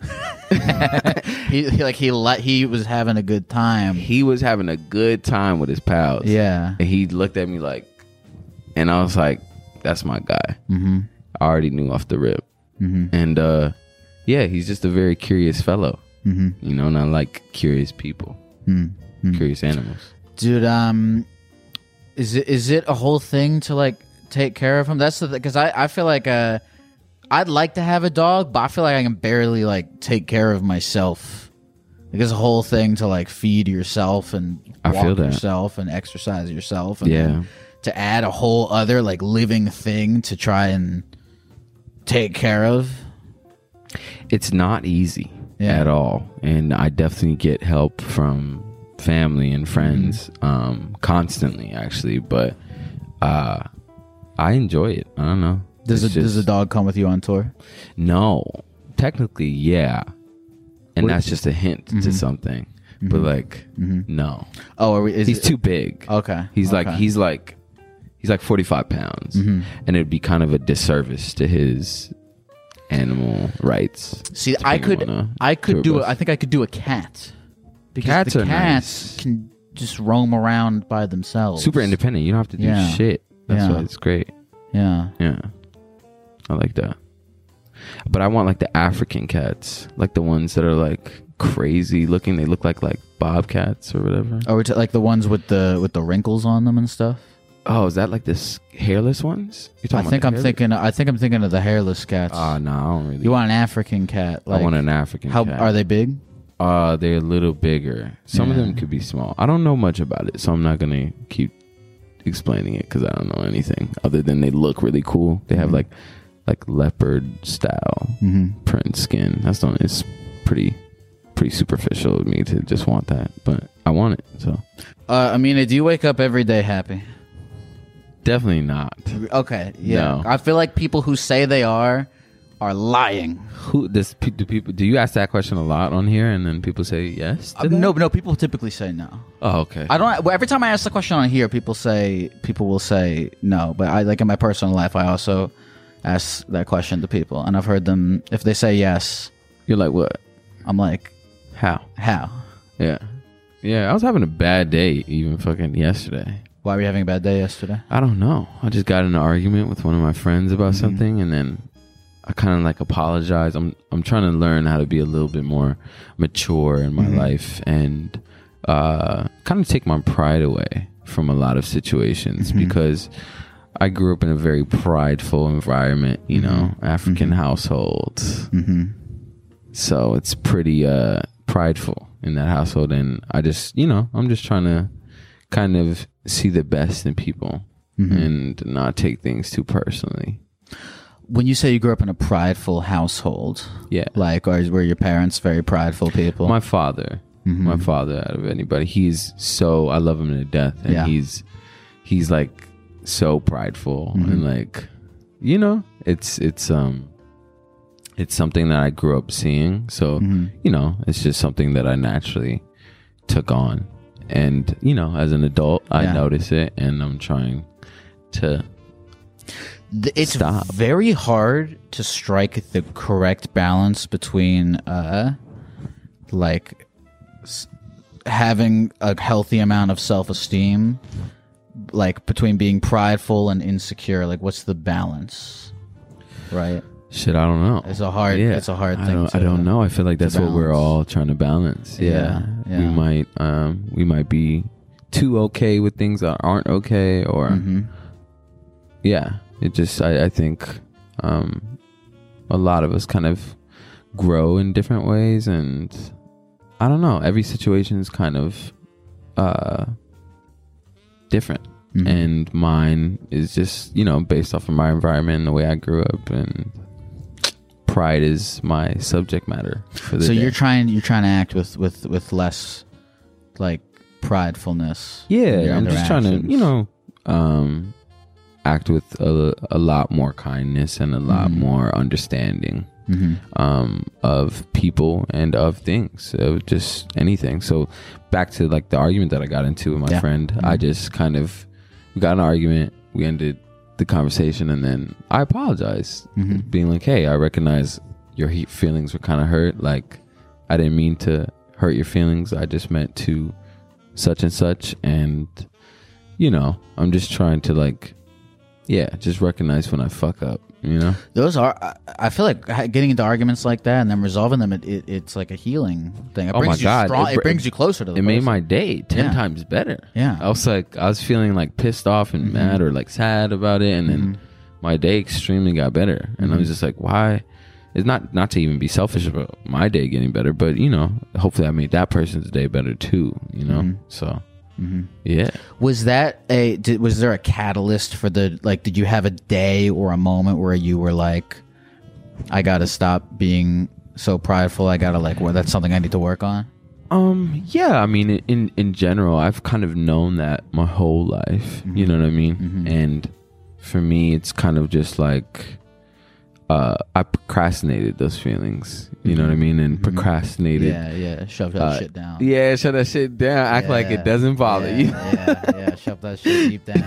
he, he like he let he was having a good time. He was having a good time with his pals. Yeah. And he looked at me like, and I was like, that's my guy. Mm-hmm. I already knew off the rip. Mm-hmm. And uh, yeah, he's just a very curious fellow, Mm-hmm. you know, and I like curious people, Mm-hmm. curious animals. Dude, um, is it is it a whole thing to like take care of him? That's the because I I feel like uh, I'd like to have a dog, but I feel like I can barely like take care of myself. Like it's a whole thing to like feed yourself and I walk feel that. yourself and exercise yourself. And Yeah. then to add a whole other like living thing to try and take care of. It's not easy Yeah. at all. And I definitely get help from family and friends Mm-hmm. um, constantly, actually. But uh, I enjoy it. I don't know. Does It's a, does just- a dog come with you on tour? No, technically, yeah, and What- that's just a hint to Mhm. something. But Mhm. like, Mhm. no, Oh, are we, is he's it- too big. Okay. He's like okay. he's like he's like forty-five pounds, Mhm. and it'd be kind of a disservice to his animal rights. See, to I bring him could, on a I could tour do. bus. I think I could do a cat. Because Cats the are cats nice. can just roam around by themselves. Super independent. You don't have to do Yeah. shit. That's Yeah. why it's great. Yeah. Yeah, I like that. But I want like the African cats, like the ones that are like crazy looking. They look like like bobcats or whatever. Or we t- like the ones with the with the wrinkles on them and stuff. Oh, is that like this hairless ones? You're I talking think about I'm the hairless- thinking. I think I'm thinking of the hairless cats. Ah, no, I don't really. You want an African cat? Like, I want an African How cat. are they big? Uh, they're a little bigger. Some of Yeah. them could be small. I don't know much about it, so I'm not gonna keep explaining it because I don't know anything other than they look really cool. They have Mhm. like like leopard style Mm-hmm. print skin. That's not. It's pretty pretty superficial of me to just want that, but I want it. So, Uh, Amina, do you wake up every day happy? definitely not. Okay, yeah. No. I feel like people who say they are are lying. Who does pe- do people? Do you ask that question a lot on here, and then people say yes? to Uh, that? no, no. People typically say no. Oh, okay. I don't. Well, every time I ask the question on here, people say people will say no. But I like in my personal life, I also ask that question to people, and I've heard them. If they say yes, You're like, what? I'm like, How? how? Yeah, yeah. I was having a bad day even fucking yesterday. Why were you having a bad day yesterday? I don't know. I just got in an argument with one of my friends about Mm-hmm. something, and then I kind of like apologized. I'm I'm trying to learn how to be a little bit more mature in my Mhm. life, and uh, kind of take my pride away from a lot of situations Mhm. because I grew up in a very prideful environment. You know, African Mhm. household, Mm-hmm. so it's pretty uh, prideful in that household, and I just you know I'm just trying to kind of see the best in people Mhm. and not take things too personally. When you say you grew up in a prideful household, Yeah. like, or were your parents very prideful people? My father, Mhm. my father, out of anybody, he's so I love him to death, and Yeah. he's he's like so prideful Mhm. and like you know, it's it's um it's something that I grew up seeing, so Mhm. you know, it's just something that I naturally took on, and you know, as an adult, I Yeah. notice it, and I'm trying to. Th- it's Stop. very hard to strike the correct balance between uh like s- having a healthy amount of self-esteem, like between being prideful and insecure. Like, what's the balance, right? Shit, I don't know. It's a hard it's a hard I thing don't, to, I don't know. I feel like that's what we're balance. all trying to balance. Yeah, Yeah, yeah. we might um we might be too okay with things that aren't okay, or Mhm. yeah, it just I, I think um a lot of us kind of grow in different ways, and I don't know. Every situation is kind of uh different. Mhm. And mine is just, you know, based off of my environment and the way I grew up, and pride is my subject matter for the So day. you're trying you're trying to act with with with less like pridefulness. in yeah, your I'm just trying to, interactions. you know, um, act with a, a lot more kindness and a lot Mhm. more understanding Mhm. um, of people and of things, of just anything. So back to like the argument that I got into with my Yeah. friend, I Mhm. just kind of, we got in an argument, we ended the conversation, and then I apologized, Mhm. being like, hey, I recognize your he- feelings were kind of hurt. Like, I didn't mean to hurt your feelings. I just meant to such and such. And, you know, I'm just trying to like, yeah, just recognize when I fuck up, you know? Those are. I- I feel like ha- getting into arguments like that and then resolving them. It, it it's like a healing thing. It Oh brings my you God. strong. It It, br- brings you closer to the. It made person. my day ten Yeah. times better. Yeah. I was like, I was feeling like pissed off and Mhm. mad or like sad about it. And then Mhm. my day extremely got better. And I was Mhm. just like, why? It's not, not to even be selfish about my day getting better, but you know, hopefully I made that person's day better too, you know? Mhm. So Mhm. yeah. Was that a? Did, was there a catalyst for the like? Did you have a day or a moment where you were like, I gotta stop being so prideful. I gotta like. Well, that's something I need to work on. Um, yeah, I mean, in, in general, I've kind of known that my whole life, you know what I mean? Mhm. And for me, it's kind of just like, uh, I procrastinated those feelings, you know what I mean? And Mhm. procrastinated. Yeah, yeah. Shove that uh, shit down. Yeah, shut that shit down. Act like Yeah, it doesn't bother yeah, you. yeah, yeah. Shove that shit deep down.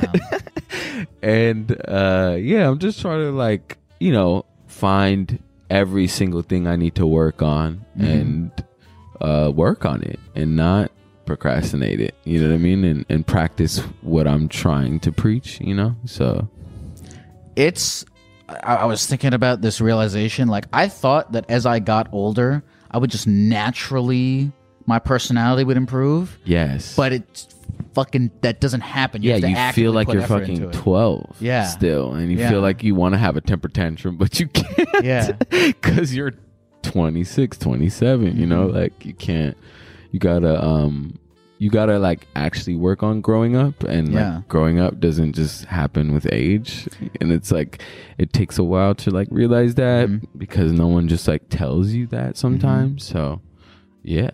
And, uh, yeah, I'm just trying to like, you know, find every single thing I need to work on Mhm. and, uh, work on it and not procrastinate it, you know what I mean? And, and practice what I'm trying to preach, you know? So, It's I, I was thinking about this realization. Like, I thought that as I got older, I would just naturally, my personality would improve. yes. But it's fucking, that doesn't happen. You yeah, have to you actively feel like put you're effort fucking into it. twelve Yeah. still. And you Yeah. feel like you want to have a temper tantrum, but you can't. Yeah. Because you're twenty-six, twenty-seven, you know? Mhm. Like, you can't, you gotta, um, you gotta like actually work on growing up, and Yeah. like growing up doesn't just happen with age, and it's like it takes a while to like realize that Mhm. because no one just like tells you that sometimes. So Yeah.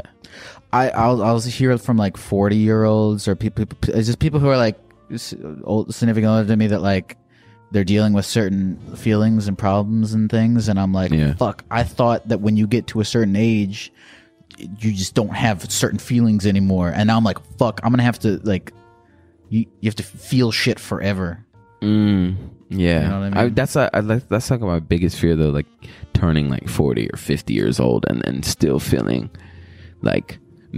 I I'll I'll hear it from like forty year olds or people. It's just people who are like old, significantly older than me that like they're dealing with certain feelings and problems and things, and I'm like, Yeah. fuck. I thought that when you get to a certain age, you just don't have certain feelings anymore, and now I'm like, fuck. I'm gonna have to like, you you have to feel shit forever. Mm, yeah. You know what I mean? I, that's a, I, like that's like my biggest fear though, like turning like forty or fifty years old and and still feeling like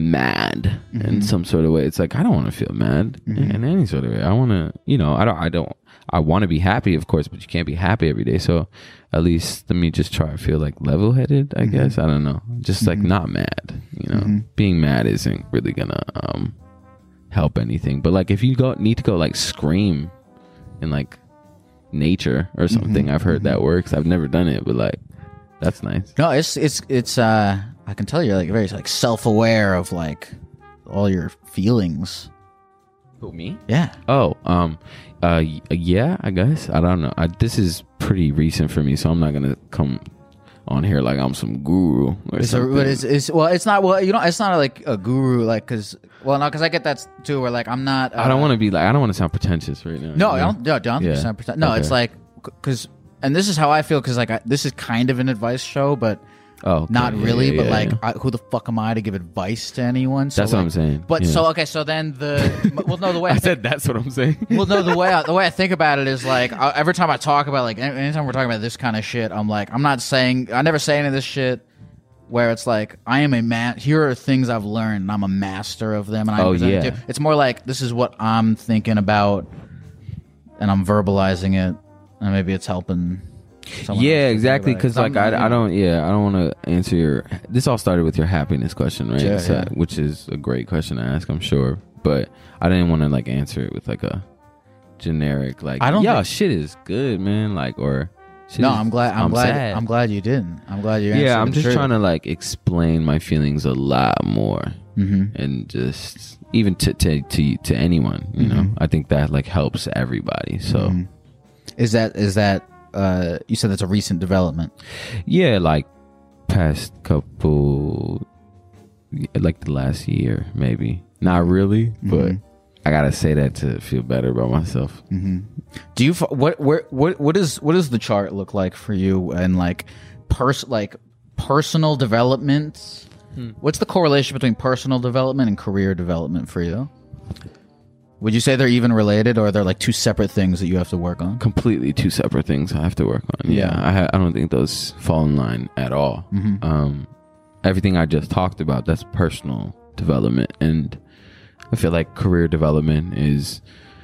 mad Mm-hmm. in some sort of way. It's like I don't want to feel mad Mm-hmm. in any sort of way. I want to, you know, I don't, I don't, I want to be happy, of course, but you can't be happy every day. So at least let me just try to feel like level-headed. I Mm-hmm. guess I don't know, just like not mad. You know, Mm-hmm. being mad isn't really gonna um help anything. But like if you go need to go like scream in like nature or something, Mm-hmm. I've heard that works. I've never done it, but like that's nice. No, it's it's it's. uh I can tell you're like very like self aware of like all your feelings. Who, me? Yeah. Oh, um, uh, y- yeah, I guess. I don't know. I, this is pretty recent for me, so I'm not gonna come on here like I'm some guru or It's a, something. but it's, it's well, it's not well. You know, it's not like a guru, like because well, no, because I get that too. Where like I'm not. Uh, I don't want to be like I don't want to sound pretentious right now. No, you I know? don't. No, don't Yeah. yeah. pretend. No, Okay. it's like because, and this is how I feel because like I, this is kind of an advice show, but Oh, okay. not Yeah, really. yeah, but yeah, like, yeah. I, who the fuck am I to give advice to anyone? So, That's what like- I'm saying. But Yeah. so okay, so then the well, no, the way I, I think, said that's what I'm saying. well, no, the way I, the way I think about it is like I, every time I talk about like any- anytime we're talking about this kind of shit, I'm like I'm not saying I never say any of this shit where it's like I am a man. Here are things I've learned, and I'm a master of them. And I Oh, present it yeah. to you. It's more like this is what I'm thinking about, and I'm verbalizing it, and maybe it's helping. someone Yeah, else to think exactly. about it. Because like I'm- I, I don't, yeah, I don't want to answer your. This all started with your happiness question, right? Yeah, So- yeah. Which is a great question to ask, I'm sure. But I didn't want to like answer it with like a generic like. I don't Yeah, think- shit is good, man. Like or. Shit No, is- I'm glad. I'm, glad. sad. I'm glad you didn't. I'm glad you. Yeah, I'm just trying to like explain my feelings a lot more, Mm-hmm. and just even to to to, to anyone, you know. Mhm. I think that like helps everybody. So. Mhm. Is that is that? Uh, you said that's a recent development. Yeah, like past couple, like the last year, maybe. Not really, but Mhm. I gotta say that to feel better about myself. Mm-hmm. Do you f- what where what what is what does the chart look like for you and like pers like personal development? Hmm. What's the correlation between personal development and career development for you? Would you say they're even related, or are they like two separate things that you have to work on? Completely two separate things I have to work on. Yeah, Yeah. I ha- I don't think those fall in line at all. Mhm. Um, everything I just talked about, that's personal development, and I feel like career development is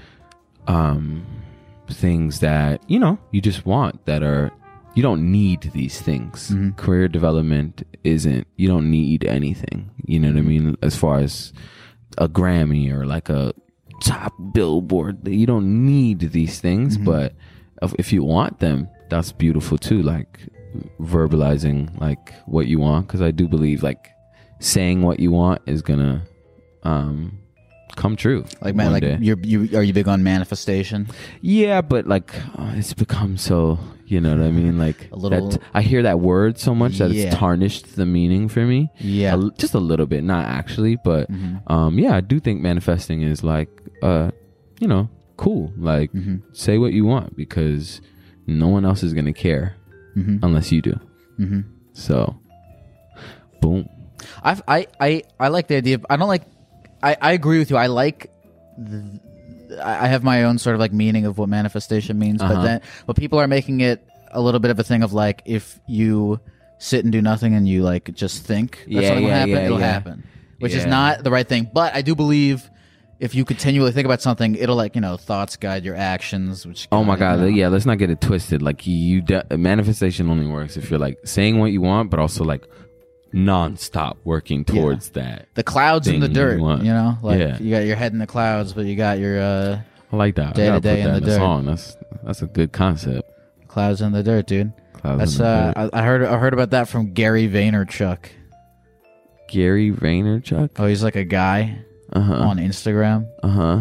um things that you know you just want that are you don't need these things. Mhm. Career development isn't you don't need anything. You know what I mean? As far as a Grammy or like a top Billboard, you don't need these things, Mhm. but if, if you want them, that's beautiful too. Like verbalizing like what you want, because I do believe like saying what you want is gonna um come true. Like man, one like day. you're you are you big on manifestation? Yeah, but like uh, it's become so, you know what I mean? Like A little- that, I hear that word so much that Yeah. it's tarnished the meaning for me. Yeah. A l- just a little bit, not actually, but Mhm. um, yeah, I do think manifesting is like, uh, you know, cool. Like, Mhm. say what you want because no one else is gonna care Mhm. unless you do. Mhm. So, boom. I've, I I I like the idea. Of, I don't like. I I agree with you. I like. The, I I have my own sort of like meaning of what manifestation means, but Uh-huh. then but people are making it a little bit of a thing of like if you sit and do nothing and you like just think that Yeah, something will yeah, happen, yeah, it'll yeah. happen, which is Yeah. not the right thing. But I do believe if you continually think about something, it'll like you know thoughts guide your actions. Which Oh my guide, god, you know. yeah, let's not get it twisted. Like you, de- manifestation only works if you're like saying what you want, but also like non-stop working towards that. The clouds in the thing you dirt, you, want. know, like Yeah. you got your head in the clouds, but you got your uh, I like that. Day I to gotta day put in that the in a dirt. song. That's that's a good concept. clouds in the dirt, dude. Clouds That's in the uh, dirt. I, I heard I heard about that from Gary Vaynerchuk. Gary Vaynerchuk. Oh, he's like a guy Uh huh. on Instagram. Uh huh.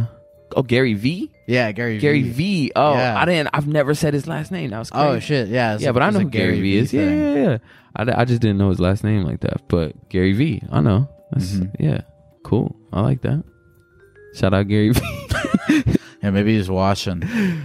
Oh, Gary V. Yeah, Gary Gary V. V. Oh, Yeah. I didn't. I've never said his last name. That was crazy. Oh shit, yeah, it's Yeah, a- but I it's know a who Gary V is. Yeah, thing. yeah, yeah. I, I just didn't know his last name like that. But Gary V. I know. That's Mhm. yeah, cool. I like that. Shout out Gary V. Yeah, maybe he's watching.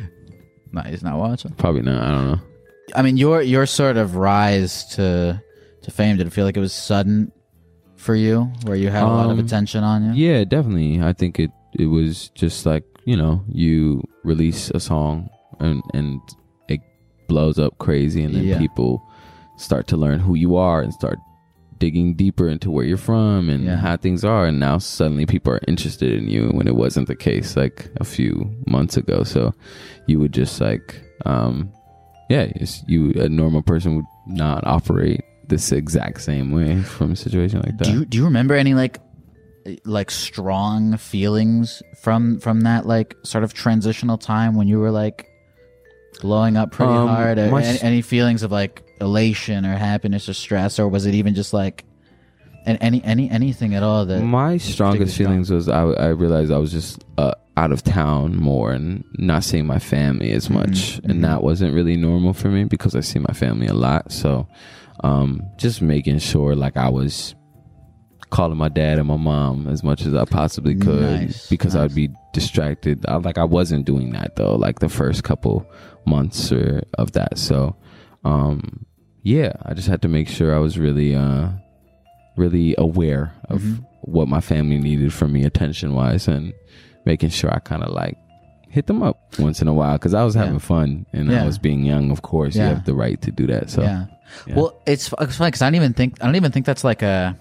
No, he's not watching. Probably not. I don't know. I mean, your your sort of rise to to fame, did it feel like it was sudden for you, where you had a lot of Um, attention on you? Yeah, definitely. I think it it was just like, you know, you release a song and and it blows up crazy, and then Yeah. people start to learn who you are and start digging deeper into where you're from and Yeah. how things are, and now suddenly people are interested in you when it wasn't the case like a few months ago. So you would just like um yeah, it's, you a normal person would not operate this exact same way from a situation like that. Do you do you remember any like like strong feelings from from that like sort of transitional time when you were like blowing up pretty Um, hard? Or my any, s- any feelings of like elation or happiness or stress, or was it even just like and any any anything at all that My strongest strong? feelings was I, I realized I was just uh, out of town more and not seeing my family as much, Mhm. and that wasn't really normal for me because I see my family a lot. So um, just making sure like I was calling my dad and my mom as much as I possibly could, Nice, because nice. I'd be distracted. I, like I wasn't doing that though, like the first couple months or of that. So um, yeah, I just had to make sure I was really uh, really aware of Mhm. what my family needed from me attention wise, and making sure I kind of like hit them up once in a while, because I was having Yeah. fun and Yeah. I was being young. Of course, Yeah. you have the right to do that. So yeah. yeah. Well, it's, it's funny because I don't even think I don't even think that's like a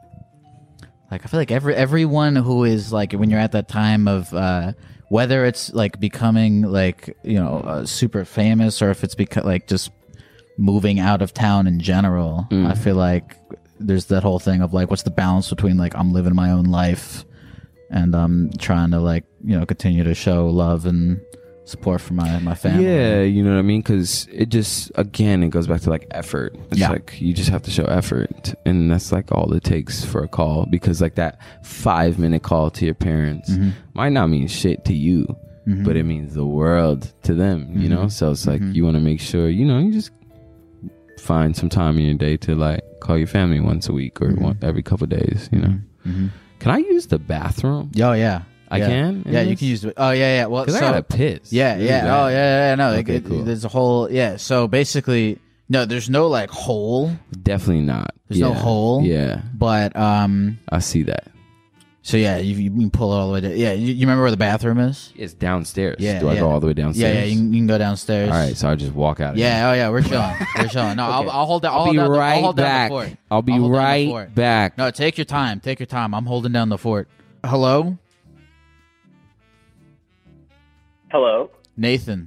like I feel like every everyone who is like when you're at that time of uh, whether it's like becoming like you know uh, super famous, or if it's because like just moving out of town in general. Mm. I feel like there's that whole thing of like what's the balance between like I'm living my own life and I'm trying to like you know continue to show love and support for my my family. Yeah, you know what I mean? Because it just, again, it goes back to like effort. It's Yeah. like you just have to show effort, and that's like all it takes for a call. Because like that five minute call to your parents Mhm. might not mean shit to you, Mhm. but it means the world to them, you know? Mhm. So it's like Mhm. you want to make sure, you know, you just find some time in your day to like call your family once a week or Mhm. one, every couple of days, you know? Mhm. Can I use the bathroom? Oh yeah, I Yeah. can? in Yeah, you this? can use it. Oh yeah, yeah. Well, Because so I gotta piss. yeah, Really yeah. bad. Oh yeah, yeah. yeah. No, Okay, it- it- cool. there's a whole yeah. So basically, no, there's no like hole, Definitely not. There's no Yeah. hole? Yeah, but um. I see that. So yeah, you, you can pull it all the way down. Yeah, you, you remember where the bathroom is? It's downstairs. Yeah, Do I yeah. go all the way downstairs? Yeah, yeah. You can, you can go downstairs. All right, so I just walk out. Of Yeah. Oh yeah. We're chilling. We're chilling. No, I'll, Okay. I'll hold down. I'll, I'll hold be down the, I'll right hold down back. the fort. I'll be I'll hold down the right fort. back. No, take your time. Take your time. I'm holding down the fort. Hello, Hello? Nathan.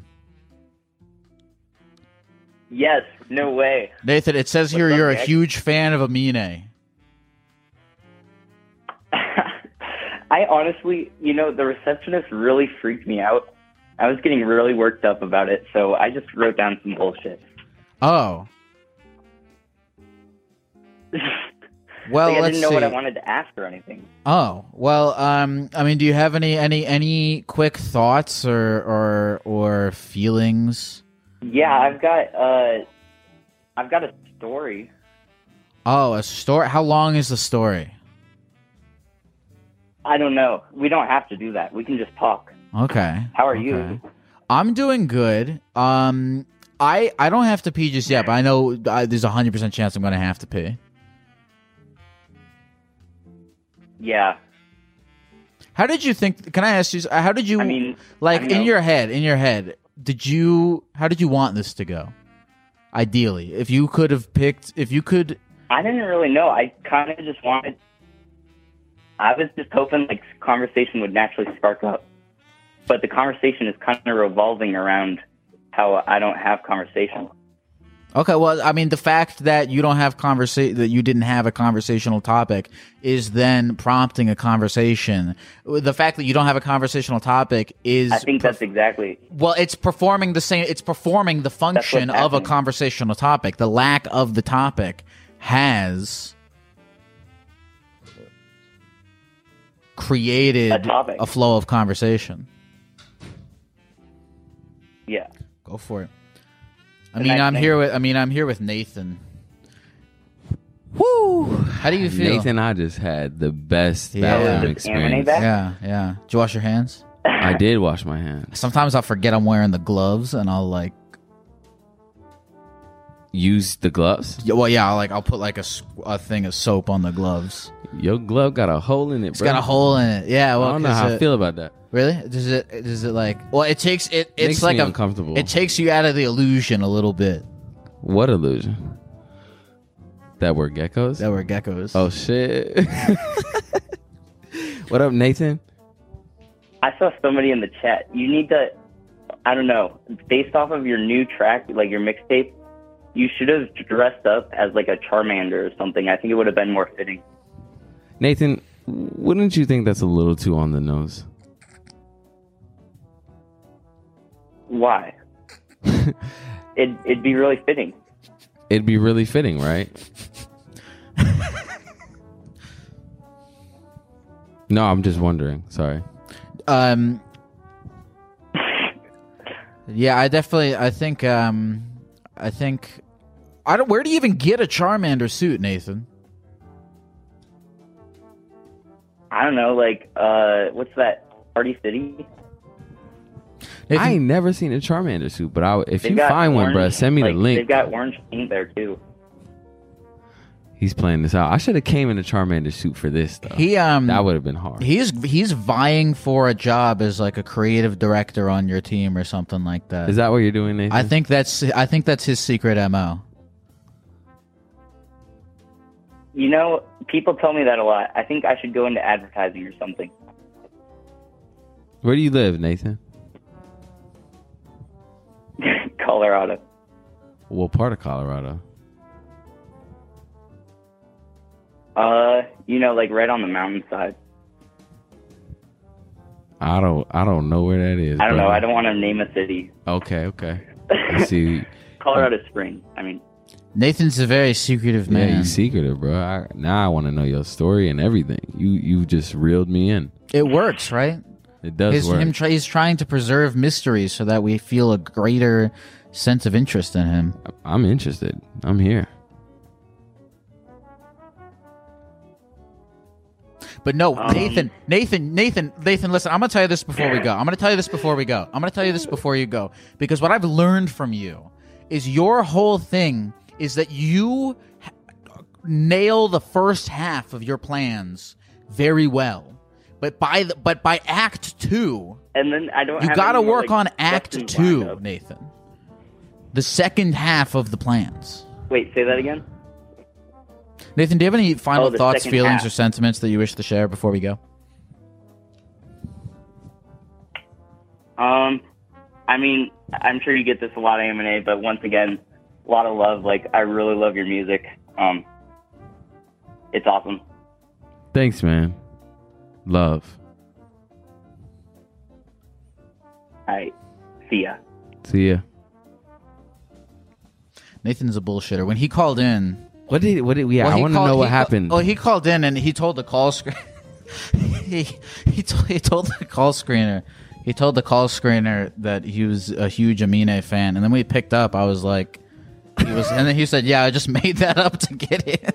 Yes, no way. Nathan, it says here What's up, you're a Nick? huge fan of Amine. I honestly, you know, the receptionist really freaked me out. I was getting really worked up about it, so I just wrote down some bullshit. Oh. Well, like, I let's didn't know see. what I wanted to ask or anything. Oh well, um, I mean, do you have any any any quick thoughts or or or feelings? Yeah, I've got uh, I've got a story. Oh, a story. How long is the story? I don't know. We don't have to do that. We can just talk. Okay. How are okay. you? I'm doing good. Um, I I don't have to pee just yet, but I know uh, there's a hundred percent chance I'm going to have to pee. Yeah. How did you think? Can I ask you? How did you? I mean, like I in know. your head, in your head, did you? How did you want this to go? Ideally, if you could have picked, if you could. I didn't really know. I kind of just wanted. I was just hoping like conversation would naturally spark up, but the conversation is kind of revolving around how I don't have conversation. Okay, well, I mean, the fact that you don't have conversa- that you didn't have a conversational topic is then prompting a conversation. The fact that you don't have a conversational topic is, I think perf- that's exactly. well, it's performing the same. It's performing the function of a happening. conversational topic. The lack of the topic has created A topic. a flow of conversation. Yeah. Go for it. I Good mean, night, I'm Nathan. here with. I mean, I'm here with Nathan. Woo! How do you feel? Nathan, I just had the best Yeah. bathroom Oh, is this experience. Amine back? Yeah, yeah. Did you wash your hands? I did wash my hands. Sometimes I'll forget I'm wearing the gloves, and I'll like. Use the gloves. Yeah, well, yeah, I'll, like I'll put like a, s- a thing of soap on the gloves. Your glove got a hole in it, It's bro. got a hole in it. Yeah, well, I don't know 'cause how I it- feel about that. Really? Does it? Does it like? Well, it takes it. It's Makes like me a, uncomfortable. It takes you out of the illusion a little bit. What illusion? That we're geckos? That we're geckos. Oh shit! What up, Nathan? I saw somebody in the chat. You need to, I don't know, based off of your new track, like your mixtape, you should have dressed up as like a Charmander or something. I think it would have been more fitting. Nathan, wouldn't you think that's a little too on the nose? Why? it, it'd be really fitting. It'd be really fitting, right? No, I'm just wondering. Sorry. Um. Yeah, I definitely. I think. Um. I think. I don't. Where do you even get a Charmander suit, Nathan? I don't know, like, uh, what's that? Party City? Nathan, I ain't never seen a Charmander suit, but I, if They've you got find one, orange- bro, send me like, the link. They've got orange paint there, too. He's playing this out. I should have came in a Charmander suit for this, though. he um. that would have been hard. He's he's vying for a job as like a creative director on your team or something like that. Is that what you're doing, Nathan? I think that's I think that's his secret M O. You know, people tell me that a lot. I think I should go into advertising or something. Where do you live, Nathan? Colorado. What part of Colorado? Uh, you know, like right on the mountainside. I don't. I don't know where that is. I don't know. brother. I don't want to name a city. Okay. Okay. I see. Colorado Springs. I mean, Nathan's a very secretive Yeah, man. you secretive, bro. I, now I want to know your story and everything. You you just reeled me in. It works, right? It does His, work. him try, he's trying to preserve mysteries so that we feel a greater sense of interest in him. I'm interested. I'm here. But no, Um, Nathan, Nathan, Nathan, Nathan, listen, I'm going to tell you this before we go. I'm going to tell you this before we go. I'm going to tell you this before you go. Because what I've learned from you is your whole thing is that you ha- nail the first half of your plans very well. But by the, but by act two, and then I don't. you have got to any more, work like, on act questions two, lined up. Nathan. The second half of the plans. Wait, say that again. Nathan, do you have any final Oh, the thoughts, second feelings, half. or sentiments that you wish to share before we go? Um, I mean, I'm sure you get this a lot, A M and A, but once again, a lot of love. Like, I really love your music. Um, it's awesome. Thanks, man. Love. All right, see ya. See ya. Nathan's a bullshitter. When he called in, What did? What did? Yeah, well, I he want to called- know what he ca- happened. Oh, he called in and he told the call screen. he he told, he told the call screener. He told the call screener that he was a huge Amine fan, and then when he picked up, I was like, he was, and then he said, "Yeah, I just made that up to get in,"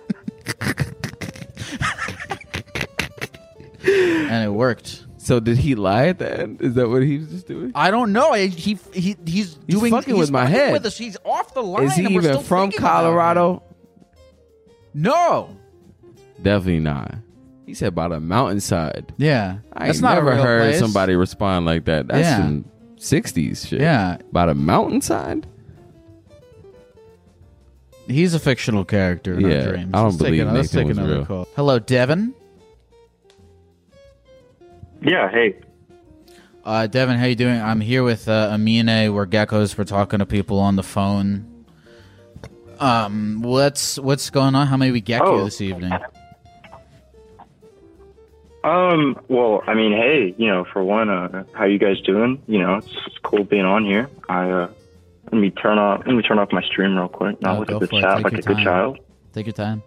and it worked. So did he lie at the end? Is that what he was just doing? I don't know. I, he he he's doing fucking he's with my fucking head. With us. He's off the line. Is he and we're even still from thinking about him. Colorado? No. Definitely not. He said by the mountainside. Yeah, I that's ain't not a never real heard place. somebody respond like that. That's Yeah. some sixties shit. Yeah. By the mountainside? He's a fictional character in Yeah, our dreams. I don't Let's take believe another- let's Nathan take was another real. call. Hello, Devin. Yeah, hey. Uh, Devin, how you doing? I'm here with uh, Amine. We're geckos. We're talking to people on the phone. Um, what's what's going on? How may we get you Oh. this evening? Um, well, I mean, hey, you know, for one, uh, how you guys doing? You know, it's, it's cool being on here. I, uh, let me turn off, let me turn off my stream real quick. Now Oh, look go at the for it. chat Take like your a good time. child. Take your time.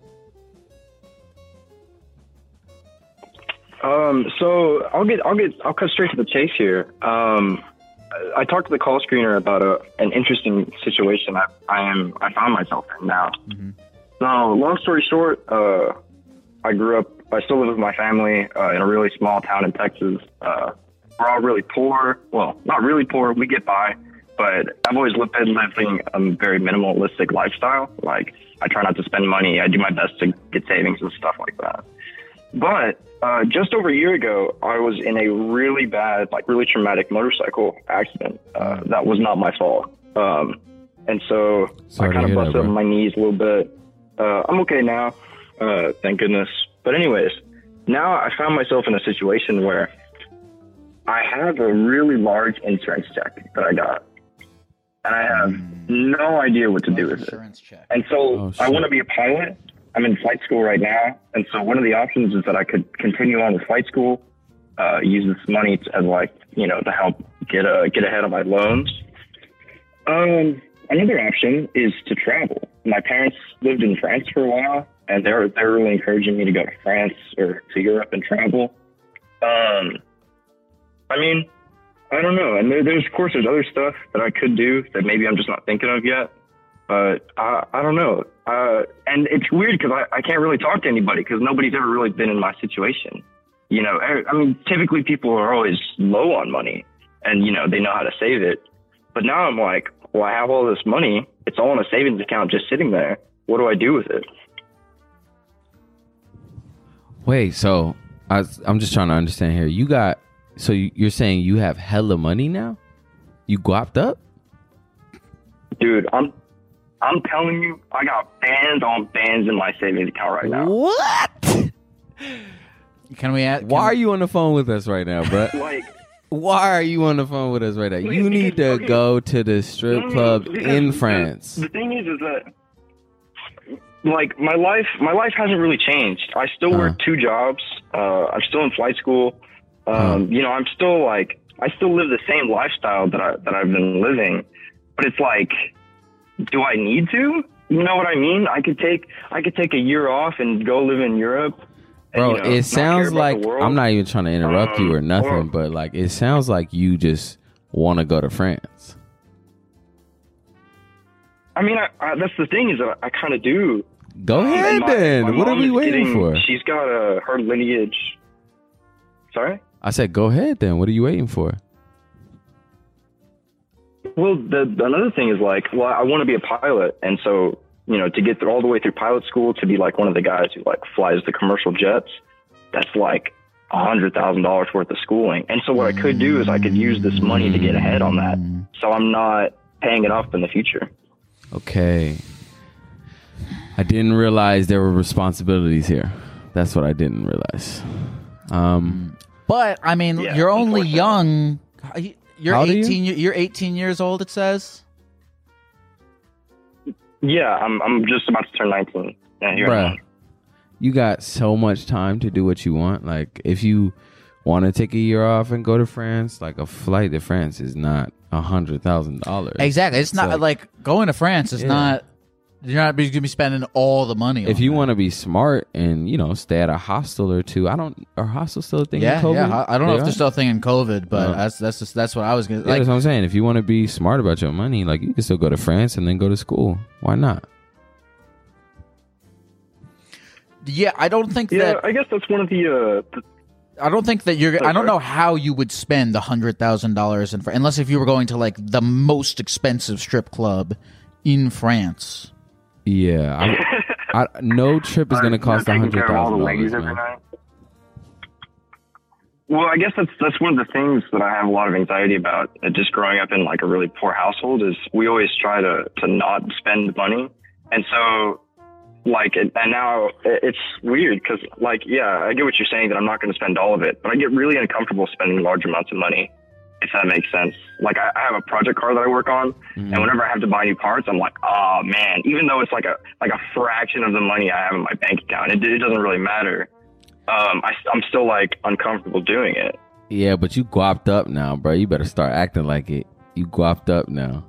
Um, so I'll get, I'll get, I'll cut straight to the chase here. Um, I talked to the call screener about a an interesting situation I, I am I found myself in now. Mm-hmm. So, long story short, uh, I grew up. I still live with my family uh, in a really small town in Texas. Uh, we're all really poor. Well, not really poor. We get by, but I've always lived living a very minimalistic lifestyle. Like, I try not to spend money. I do my best to get savings and stuff like that. But uh, just over a year ago, I was in a really bad, like really traumatic motorcycle accident. Uh, that was not my fault. Um, and so Sorry I kind to of hear busted that, up bro. my knees a little bit. Uh, I'm okay now. Uh, thank goodness. But anyways, now I found myself in a situation where I have a really large insurance check that I got. And I have no idea what to do with it. Insurance check. And so Oh, I shit. want to be a pilot. I'm in flight school right now. And so one of the options is that I could continue on with flight school, uh, use this money to, as like, you know, to help get uh, get ahead of my loans. Um, another option is to travel. My parents lived in France for a while, and they're, they're really encouraging me to go to France or to Europe and travel. Um, I mean, I don't know. And there, there's, of course, there's other stuff that I could do that maybe I'm just not thinking of yet. But I, I don't know. Uh, and it's weird because I, I can't really talk to anybody because nobody's ever really been in my situation. You know, I, I mean, typically people are always low on money and, you know, they know how to save it. But now I'm like, well, I have all this money. It's all in a savings account just sitting there. What do I do with it? Wait, so I, was- I'm just trying to understand here. You got, so you- you're saying you have hella money now? You guapped up? Dude, I'm I'm telling you, I got bands on bands in my savings account right now. What? Can we add? Why are you on the phone with us right now, bro? Like, Why are you on the phone with us right now? You need to Okay. go to the strip No, no, club because in the- France. The thing is, is that like my life, my life hasn't really changed. I still Huh. work two jobs. Uh, I'm still in flight school. Um, Huh. You know, I'm still like, I still live the same lifestyle that I that I've been living. But it's like, do I need to? You know what I mean? I could take, I could take a year off and go live in Europe. and, Bro, you know, it not care sounds about like the world. I'm not even trying to interrupt you or Um, nothing, or- but like it sounds like you just want to go to France. I mean, I, I, that's the thing is that I, I kind of do. Go Um, ahead and my- then. my What are mom we is waiting getting- for? She's got uh, her lineage. Sorry? I said, go ahead then. What are you waiting for? Well, the, the another thing is like, well, I want to be a pilot, and so you know, to get through, all the way through pilot school to be like one of the guys who like flies the commercial jets, that's like a hundred thousand dollars worth of schooling. And so what I could do is I could use this money to get ahead on that, so I'm not paying it off in the future. Okay. I didn't realize there were responsibilities here. That's what I didn't realize. Um, But I mean, Yeah, you're only unfortunately. young. You're How old are you? eighteen. You? You're eighteen years old. It says. Yeah, I'm I'm just about to turn nineteen. Yeah, here I bruh, am. you got so much time to do what you want. Like, if you want to take a year off and go to France, like a flight to France is not a hundred thousand dollars. Exactly. It's not like- like going to France is Yeah. not. You're not going to be spending all the money. If on you that. want to be smart and, you know, stay at a hostel or two, I don't. Are hostels still a thing? yeah, in COVID? yeah. I I don't know They if are? there's still a thing in COVID, but Uh-huh. that's that's just, that's what I was gonna Yeah, like. that's what I'm saying. If you want to be smart about your money, like you can still go to France and then go to school. Why not? Yeah, I don't think Yeah, that I guess that's one of the. Uh, the I don't think that you're. I don't sorry. know how you would spend a hundred thousand dollars in France, unless if you were going to like the most expensive strip club in France. Yeah, I, I, no trip is going to cost a taking hundred care of all thousand the ladies dollars, every man. night. Well, I guess that's that's one of the things that I have a lot of anxiety about. uh, Just growing up in like a really poor household is we always try to to not spend money, and so like it, and now it- it's weird because like yeah, I get what you're saying that I'm not going to spend all of it, but I get really uncomfortable spending large amounts of money. If that makes sense. Like I, I have a project car that I work on, Mhm. and whenever I have to buy new parts, I'm like, oh man. Even though it's like a like a fraction of the money I have in my bank account, it, it doesn't really matter. Um, I, I'm still like uncomfortable doing it. Yeah, but you guapped up now, bro. You better start acting like it. You guapped up now.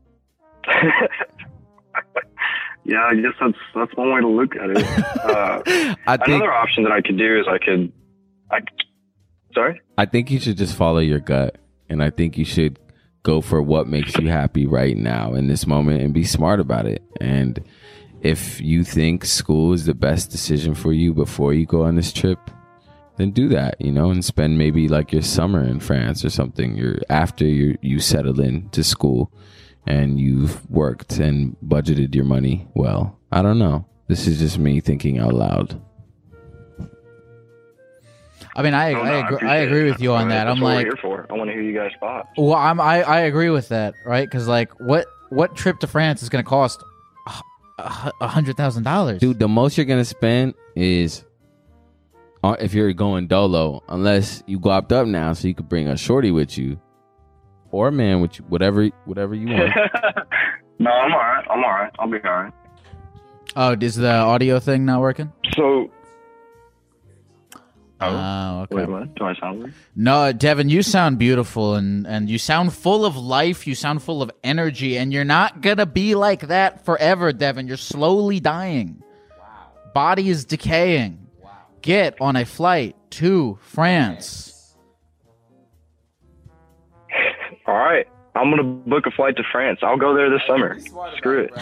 Yeah, I guess that's that's one way to look at it. Uh, I think another option that I could do is I could, I sorry. I think you should just follow your gut, and I think you should go for what makes you happy right now in this moment and be smart about it. And if you think school is the best decision for you before you go on this trip, then do that, you know, and spend maybe like your summer in France or something. You're after you you settle into school and you've worked and budgeted your money well. I don't know. This is just me thinking out loud. I mean, I Oh, no, I, I agree, appreciate I agree it. with you on That's that. I'm what we're like, here for. I want to hear you guys' thoughts. well, I'm I, I agree with that, right? Because like, what what trip to France is going to cost a, a hundred thousand dollars, Dude, the most you're going to spend is uh, if you're going dolo, unless you guapped up now so you could bring a shorty with you or a man with you, whatever, whatever you want. No, I'm all right. I'm all right. I'll be all right. Oh, is the audio thing not working? So, Oh, okay. wait, what? Do I sound weird? No, Devin, you sound beautiful and, and you sound full of life. You sound full of energy, and you're not going to be like that forever, Devin. You're slowly dying. Wow. Body is decaying. Wow. Get on a flight to France. All right. I'm going to book a flight to France. I'll go there this summer. Screw it.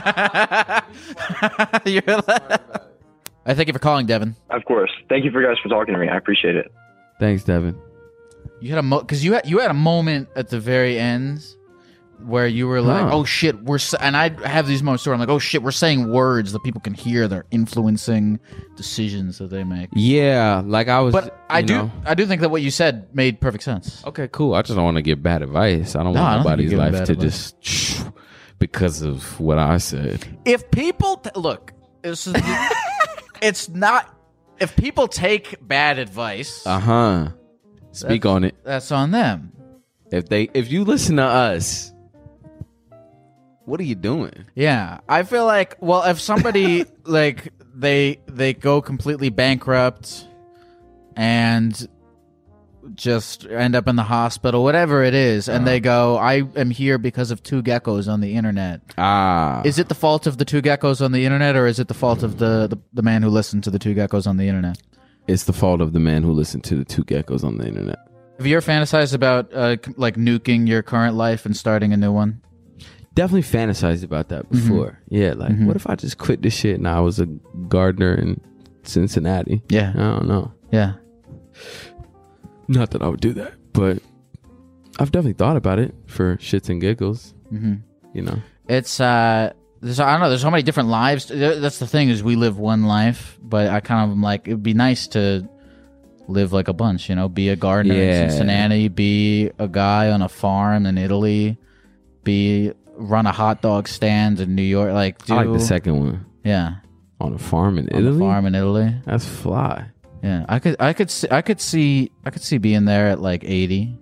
You're like- I thank you for calling, Devin. Of course. Thank you for guys for talking to me. I appreciate it. Thanks, Devin. You had a mo because you had you had a moment at the very end where you were like, Huh. "Oh shit, we're," s-, and I have these moments where I'm like, "Oh shit, we're saying words that people can hear. They're influencing decisions that they make." Yeah, like I was. But I you do, know. I do think that what you said made perfect sense. Okay, cool. I just don't want to give bad advice. I don't No, I want don't think nobody's you're giving life bad to advice. just because of what I said. If people t- look, this is, it's not. If people take bad advice, Uh huh. Speak That's- on it. that's on them. If they, if you listen to us, what are you doing? Yeah, I feel like, well, if somebody like they they go completely bankrupt and just end up in the hospital, whatever it is, and they go, "I am here because of two geckos on the internet." Ah, Is it the fault of the two geckos on the internet, or is it the fault of the the, the man who listened to the two geckos on the internet? it's the fault of the man who listened to the two geckos on the internet. Have you ever fantasized about uh, c- like nuking your current life and starting a new one? Definitely fantasized about that before. Yeah, like Mhm. what if I just quit this shit and I was a gardener in Cincinnati? Yeah. I don't know. Yeah. Not that I would do that, but I've definitely thought about it for shits and giggles. Mm-hmm. You know, It's uh, there's I don't know. There's so many different lives. Th- That's the thing, is we live one life, but I kind of am like, it'd be nice to live like a bunch. You know, be a gardener Yeah. in Cincinnati, be a guy on a farm in Italy, be run a hot dog stand in New York. Like, do, I like the second one. Yeah, On a farm in on Italy. a farm in Italy. That's fly. Yeah, I could, I could, see, I could see, I could see being there at like eighty.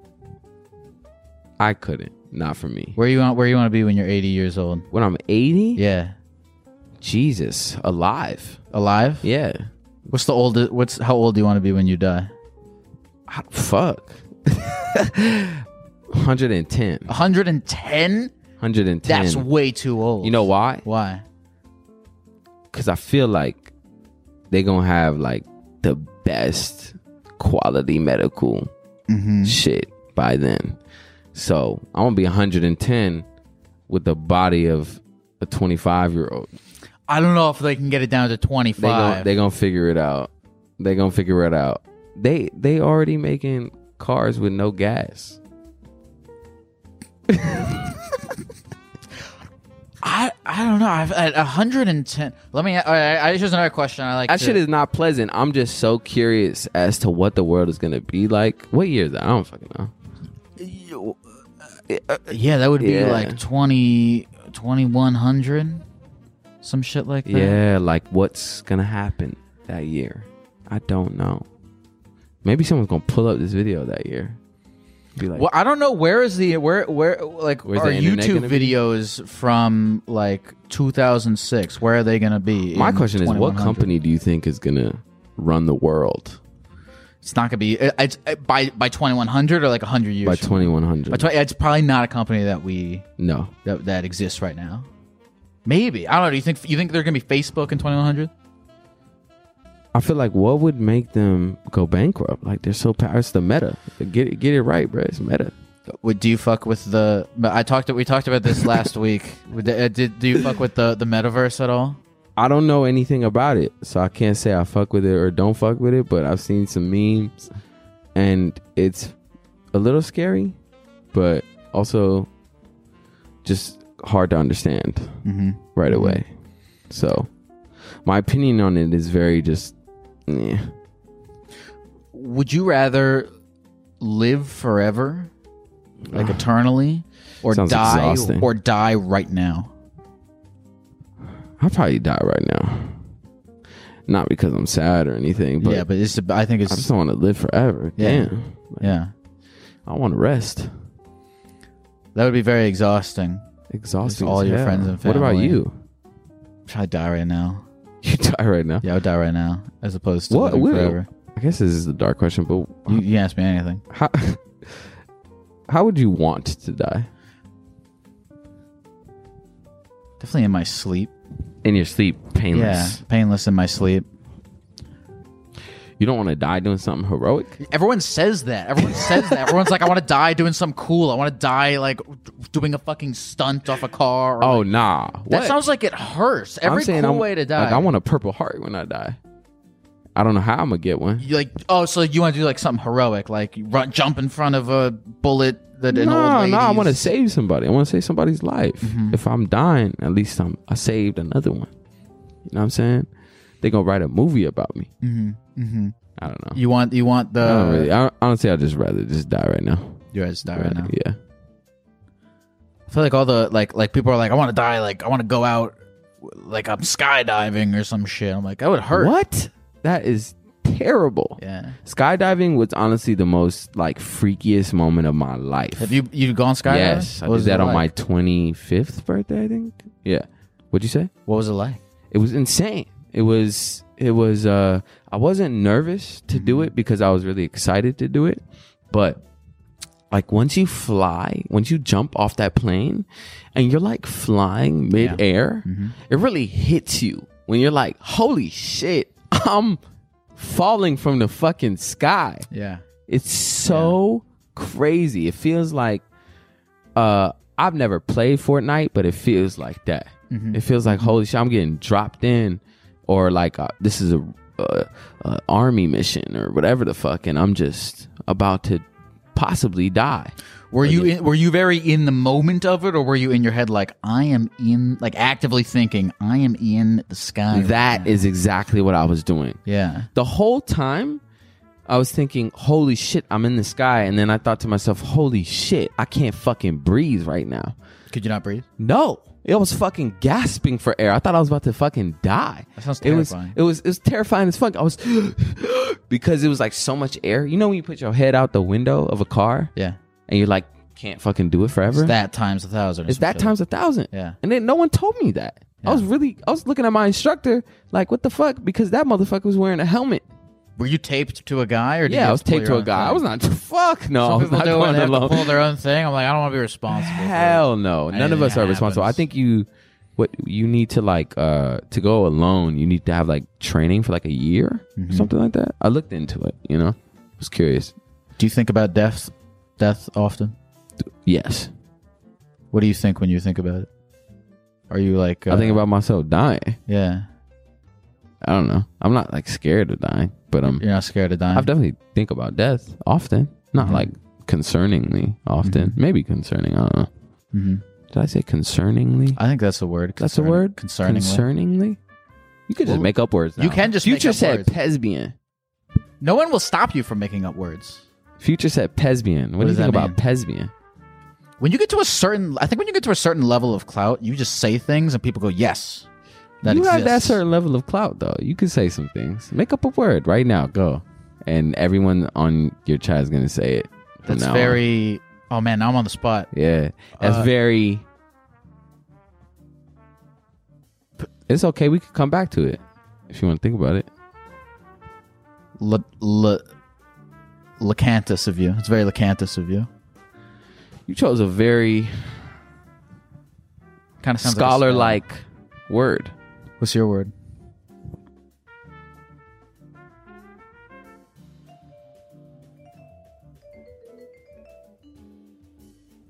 I couldn't. Not for me. Where you want, where you want to be when you're eighty years old? When I'm eighty? Yeah, Jesus, alive. alive. Yeah. What's the oldest? What's how old do you want to be when you die? Ah, Fuck. one hundred ten. one hundred ten? one hundred ten. That's way too old. You know why? Why? Because I feel like they're going to have like the best quality medical Mm-hmm. shit by then. So I'm going to be one hundred ten with the body of a twenty-five year old. I don't know if they can get it down to They twenty-five. gon' they gonna figure it out. They gonna figure it out. They they already making cars with no gas. I I don't know. I've, at one hundred ten. Let me. I, I, here's another question. I like. That to, shit is not pleasant. I'm just so curious as to what the world is gonna be like. What year is that? I don't fucking know. Yeah, that would be Yeah. like twenty, twenty-one hundred, some shit like that. Yeah, like what's gonna happen that year? I don't know. Maybe someone's gonna pull up this video that year. Be like, Well, I don't know. Where is the where where like Where's are the internet YouTube gonna be? videos from like two thousand six? Where are they going to be? my in question is, what twenty-one hundred? company do you think is gonna run the world It's not going to be. it- It's it, by by twenty-one hundred or like one hundred years. by from now? twenty-one hundred? By twenty, it's probably not a company that we No. that that exists right now. Maybe, I don't know. Do you think you think they're going to be Facebook in twenty-one hundred? I feel like what would make them go bankrupt? Like they're so powerful. It's the meta. Get it, get it right, bro. It's meta. Would do you fuck with the? I talked. We talked about this last week. Would the- uh, Did do you fuck with the the metaverse at all? I don't know anything about it, so I can't say I fuck with it or don't fuck with it. But I've seen some memes, and it's a little scary, but also just hard to understand mm-hmm. right away. So my opinion on it is very just. Eh. Would you rather live forever? Like eternally, or Sounds die, exhausting. or die right now. I'll probably die right now. Not because I'm sad or anything, but yeah, but it's. I think it's. I just don't want to live forever. Yeah. Damn. Like, yeah. I want to rest. That would be very exhausting. Exhausting. Just all as your hell. friends and family. What about you? I'd die right now. You die right now? Yeah, I would die right now, as opposed to What? living Will? forever. I guess this is the dark question, but You, you ask me anything. how how would you want to die? Definitely in my sleep. In your sleep, painless. Yeah, painless in my sleep. You don't want to die doing something heroic? Everyone says that. Everyone says that. Everyone's like, I want to die doing something cool. I want to die like doing a fucking stunt off a car. Or Oh, like, nah. that What? sounds like it hurts. I'm Every saying cool I'm- way to die. Like, I want a Purple Heart when I die. I don't know how I'm going to get one. You like, oh, so you want to do like something heroic, like you run, jump in front of a bullet that an No, old lady. no, I want to save somebody. I want to save somebody's life. Mm-hmm. If I'm dying, at least I'm I saved another one. You know what I'm saying? They gonna write a movie about me. Mm-hmm. Mm-hmm. I don't know. You want, you want the. I don't really. I, honestly, I'd just rather just die right now. You guys die right now. Yeah. I feel like all the like like people are like, I want to die, like I want to go out, like I'm skydiving or some shit. I'm like, that would hurt. What? That is terrible. Yeah. Skydiving was honestly the most like freakiest moment of my life. Have you you gone skydiving? Yes, I What did was that it on my like? twenty-fifth birthday. I think. Yeah. What'd you say? What was it like? It was insane. It was. It was. Uh, I wasn't nervous to do it because I was really excited to do it, but like once you fly, once you jump off that plane, and you're like flying midair, Mm-hmm. it really hits you when you're like, "Holy shit, I'm falling from the fucking sky." Yeah. It's so crazy. It feels like uh I've never played Fortnite, but it feels like that. Mhm. It feels like holy shit, I'm getting dropped in, or like uh, this is a, a, a army mission or whatever the fuck, and I'm just about to possibly die. Were you in, were you very in the moment of it, or were you in your head like I am in, like actively thinking I am in the sky? That is exactly what I was doing. Yeah. The whole time I was thinking, holy shit, I'm in the sky. And then I thought to myself, holy shit, I can't fucking breathe right now. Could you not breathe? No. I was fucking gasping for air. I thought I was about to fucking die. That sounds It was, terrifying. it was, it was terrifying as fuck. I was, because it was like so much air. You know when you put your head out the window of a car? Yeah. And you're like, can't fucking do it forever? It's that times a thousand. or It's some that shit. times a thousand. Yeah. And then no one told me that. I was really, I was looking at my instructor like, what the fuck? Because that motherfucker was wearing a helmet. Were you taped to a guy, or did you Yeah, have I was to pull taped your to a own guy. thing? I was not, fuck no. I Some was people not do it. going They have to alone. pull their own thing. I'm like, I don't want to be responsible. for Hell no. None of Anything us are responsible. I happens. think you, what you need to like, uh, to go alone, you need to have like training for like a year, Mhm. something like that. I looked into it, you know, I was curious. Do you think about death, death often? Yes. What do you think when you think about it? Are you like? Uh, I think about myself dying. Yeah. I don't know. I'm not like scared of dying, but I'm, You're not scared of dying. I definitely think about death often. Not Mhm. like concerningly often. Mhm. Maybe concerning. I don't know. Mm-hmm. Did I say concerningly? I think that's a word. That's a Concerning- word? Concerningly. Concerningly? You could just Well, make up words now. you can just Future make up said words. Pesbian. No one will stop you from making up words. Future said Pesbian. What, What do you does think that about Pesbian? When you get to a certain, I think when you get to a certain level of clout, you just say things and people go, "Yes, that you exists." have that certain level of clout, though. You can say some things. Make up a word right now. Go. And everyone on your chat is going to say it. from That's now on. very. Oh man, now I'm on the spot. Yeah. That's Uh, very. It's okay. We could come back to it if you want to think about it. L- l- Lacanthus of you. It's very Lacanthus of you. You chose a very Kind of sounds scholar like. like word. What's your word?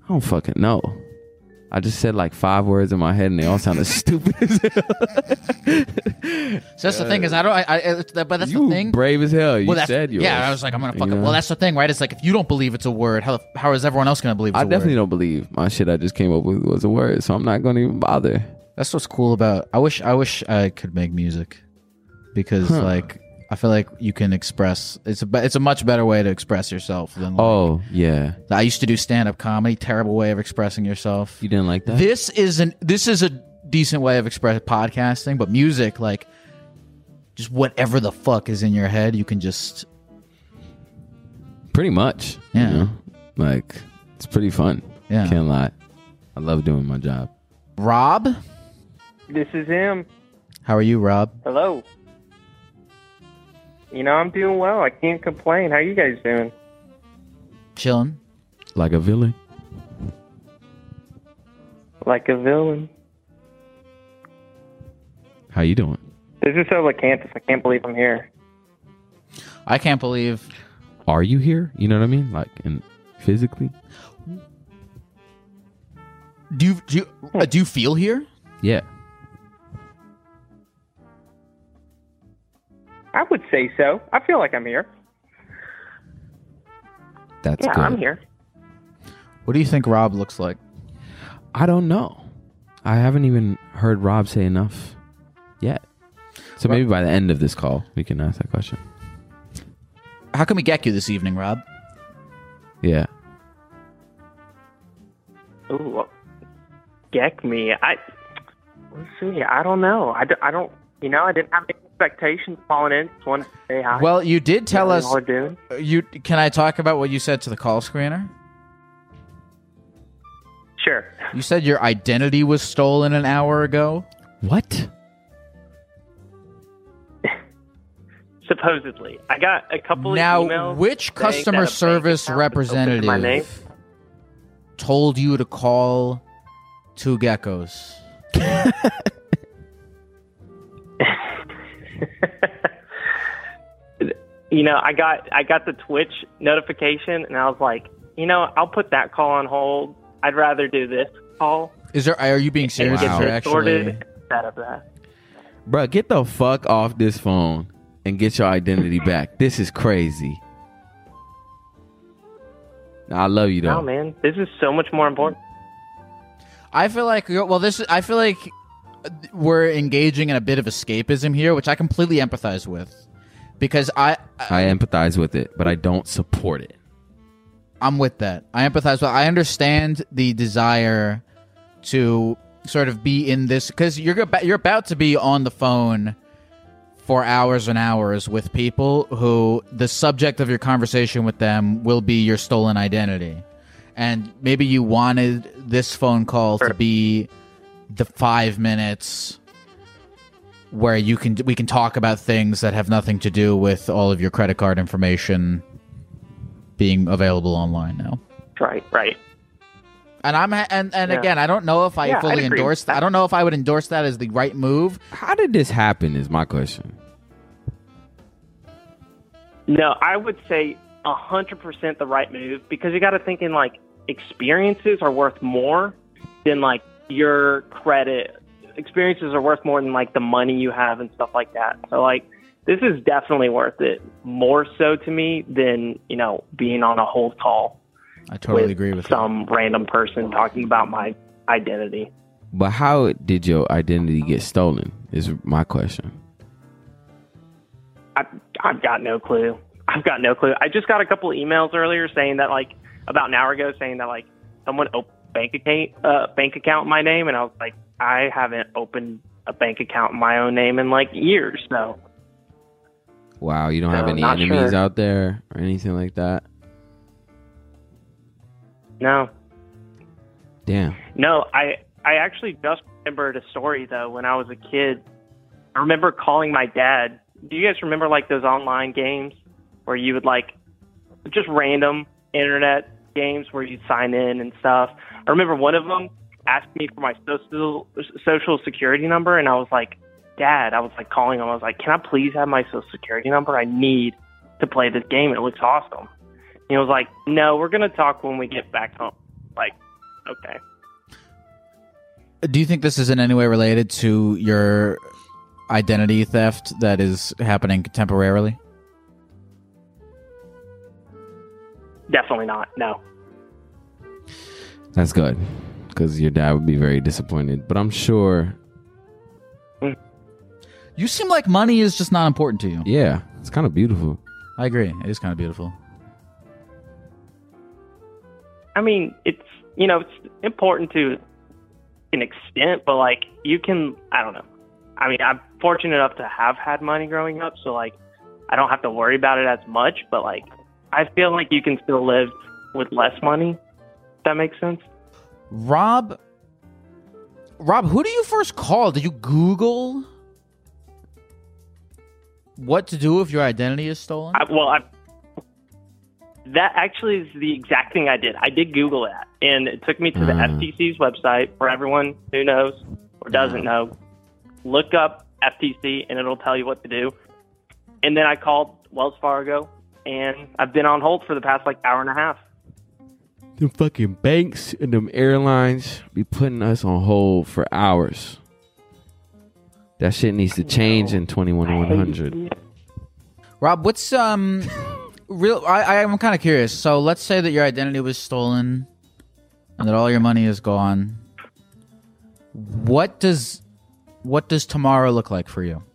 I don't fucking know. I just said like five words in my head and they all sounded stupid as hell. So that's the thing is I don't. I, I it's, but that's you the thing. Brave as hell. You well, that's, said yours. Yeah, I was like, I'm gonna fuck You it. know? Well, that's the thing, right? It's like if you don't believe it's a word, how the- how is everyone else gonna believe it's I a definitely word? don't believe my shit I just came up with was a word, so I'm not gonna even bother. That's what's cool about. I wish I wish I could make music because Huh. like I feel like you can express. It's a be- it's a much better way to express yourself than. Like, Oh yeah, I used to do stand up comedy. Terrible way of expressing yourself. you didn't like that? This is an this is a decent way of expressing podcasting, but music, like, just whatever the fuck is in your head, you can just Pretty much. Yeah. You know? Like it's pretty fun. Yeah. Can't lie. I love doing my job. Rob. This is him. How are you, Rob? Hello. You know, I'm doing well. I can't complain. How you guys doing? Chilling. Like a villain. Like a villain. How you doing? This is so Lacanthus. I can't believe I'm here. I can't believe. Are you here? You know what I mean? Like in physically? Do you do you, uh, do you feel here? Yeah. I would say so. I feel like I'm here. That's yeah, good. I'm here. What do you think Rob looks like? I don't know. I haven't even heard Rob say enough yet. So maybe by the end of this call, we can ask that question. How can we get you this evening, Rob? Yeah. Ooh, geck me. I let's see. I don't know. I, d- I don't. You know, I didn't have any expectations falling in. Just wanted to say hi. Well, you did tell What us. y'all are doing. You can I talk about what you said to the call screener? Sure. You said your identity was stolen an hour ago. What? Supposedly, I got a couple Now, of emails. which saying customer that a bank service account was opened to my name. representative told you to call Two Geckos? You know, I got I got the Twitch notification, and I was like, you know, I'll put that call on hold. I'd rather do this call. Is there? Are you being and serious? get Is there this sorted actually? instead of that. Bruh, get the fuck off this phone and get your identity back. This is crazy. Nah, I love you though. No, man, this is so much more important. I feel like well, this is, I feel like we're engaging in a bit of escapism here, which I completely empathize with, because I, I empathize with it, but I don't support it. I'm with that. I empathize with. I understand the desire to sort of be in this because you're about, you're about to be on the phone for hours and hours with people who the subject of your conversation with them will be your stolen identity, and maybe you wanted this phone call to be the five minutes where you can we can talk about things that have nothing to do with all of your credit card information being available online now. Right, right. And I'm ha- and and Yeah. again, I don't know if I Yeah, I'd fully agree endorse with that. I don't know if I would endorse that as the right move. How did this happen is my question. No, I would say a hundred percent the right move, because you got to think in like experiences are worth more than like your credit. Experiences are worth more than like the money you have and stuff like that. So like this is definitely worth it, more so to me than, you know, being on a hold call. I totally with agree with some random person talking about my identity. But how did your identity get stolen is my question. I, I've got no clue. I've got no clue. I just got a couple emails earlier saying that, like, about an hour ago, saying that, like, someone opened a bank account, uh, bank account in my name, and I was like, I haven't opened a bank account in my own name in, like, years, so. Wow, you don't No, have any not enemies sure. out there or anything like that? No. Damn. No, I, I actually just remembered a story, though, when I was a kid. I remember calling my dad. Do you guys remember, like, those online games where you would, like, just random internet games where you'd sign in and stuff? I remember one of them asked me for my social social security number, and I was like, Dad, I was, like, calling him. I was like, can I please have my social security number? I need to play this game. It looks awesome. And he was like, no, we're going to talk when we get back home. Like, okay. Do you think this is in any way related to your identity theft that is happening temporarily? Definitely not. No. That's good, because your dad would be very disappointed. But I'm sure. You seem like money is just not important to you. Yeah, it's kind of beautiful. I agree. It is kind of beautiful. I mean, it's, you know, it's important to an extent, but like you can, I don't know. I mean, I'm fortunate enough to have had money growing up, so like I don't have to worry about it as much, but like I feel like you can still live with less money. If that makes sense. Rob, Rob, who do you first call? Did you Google what to do if your identity is stolen? I, well, I, that actually is the exact thing I did. I did Google that, and it took me to the Mm. F T C's website. For everyone who knows or doesn't know, look up F T C, and it'll tell you what to do. And then I called Wells Fargo, and I've been on hold for the past like hour and a half. Them fucking banks and them airlines be putting us on hold for hours. That shit needs to change in twenty-one one hundred. Rob, what's um real? I I'm kind of curious. So let's say that your identity was stolen, and that all your money is gone. What does what does tomorrow look like for you?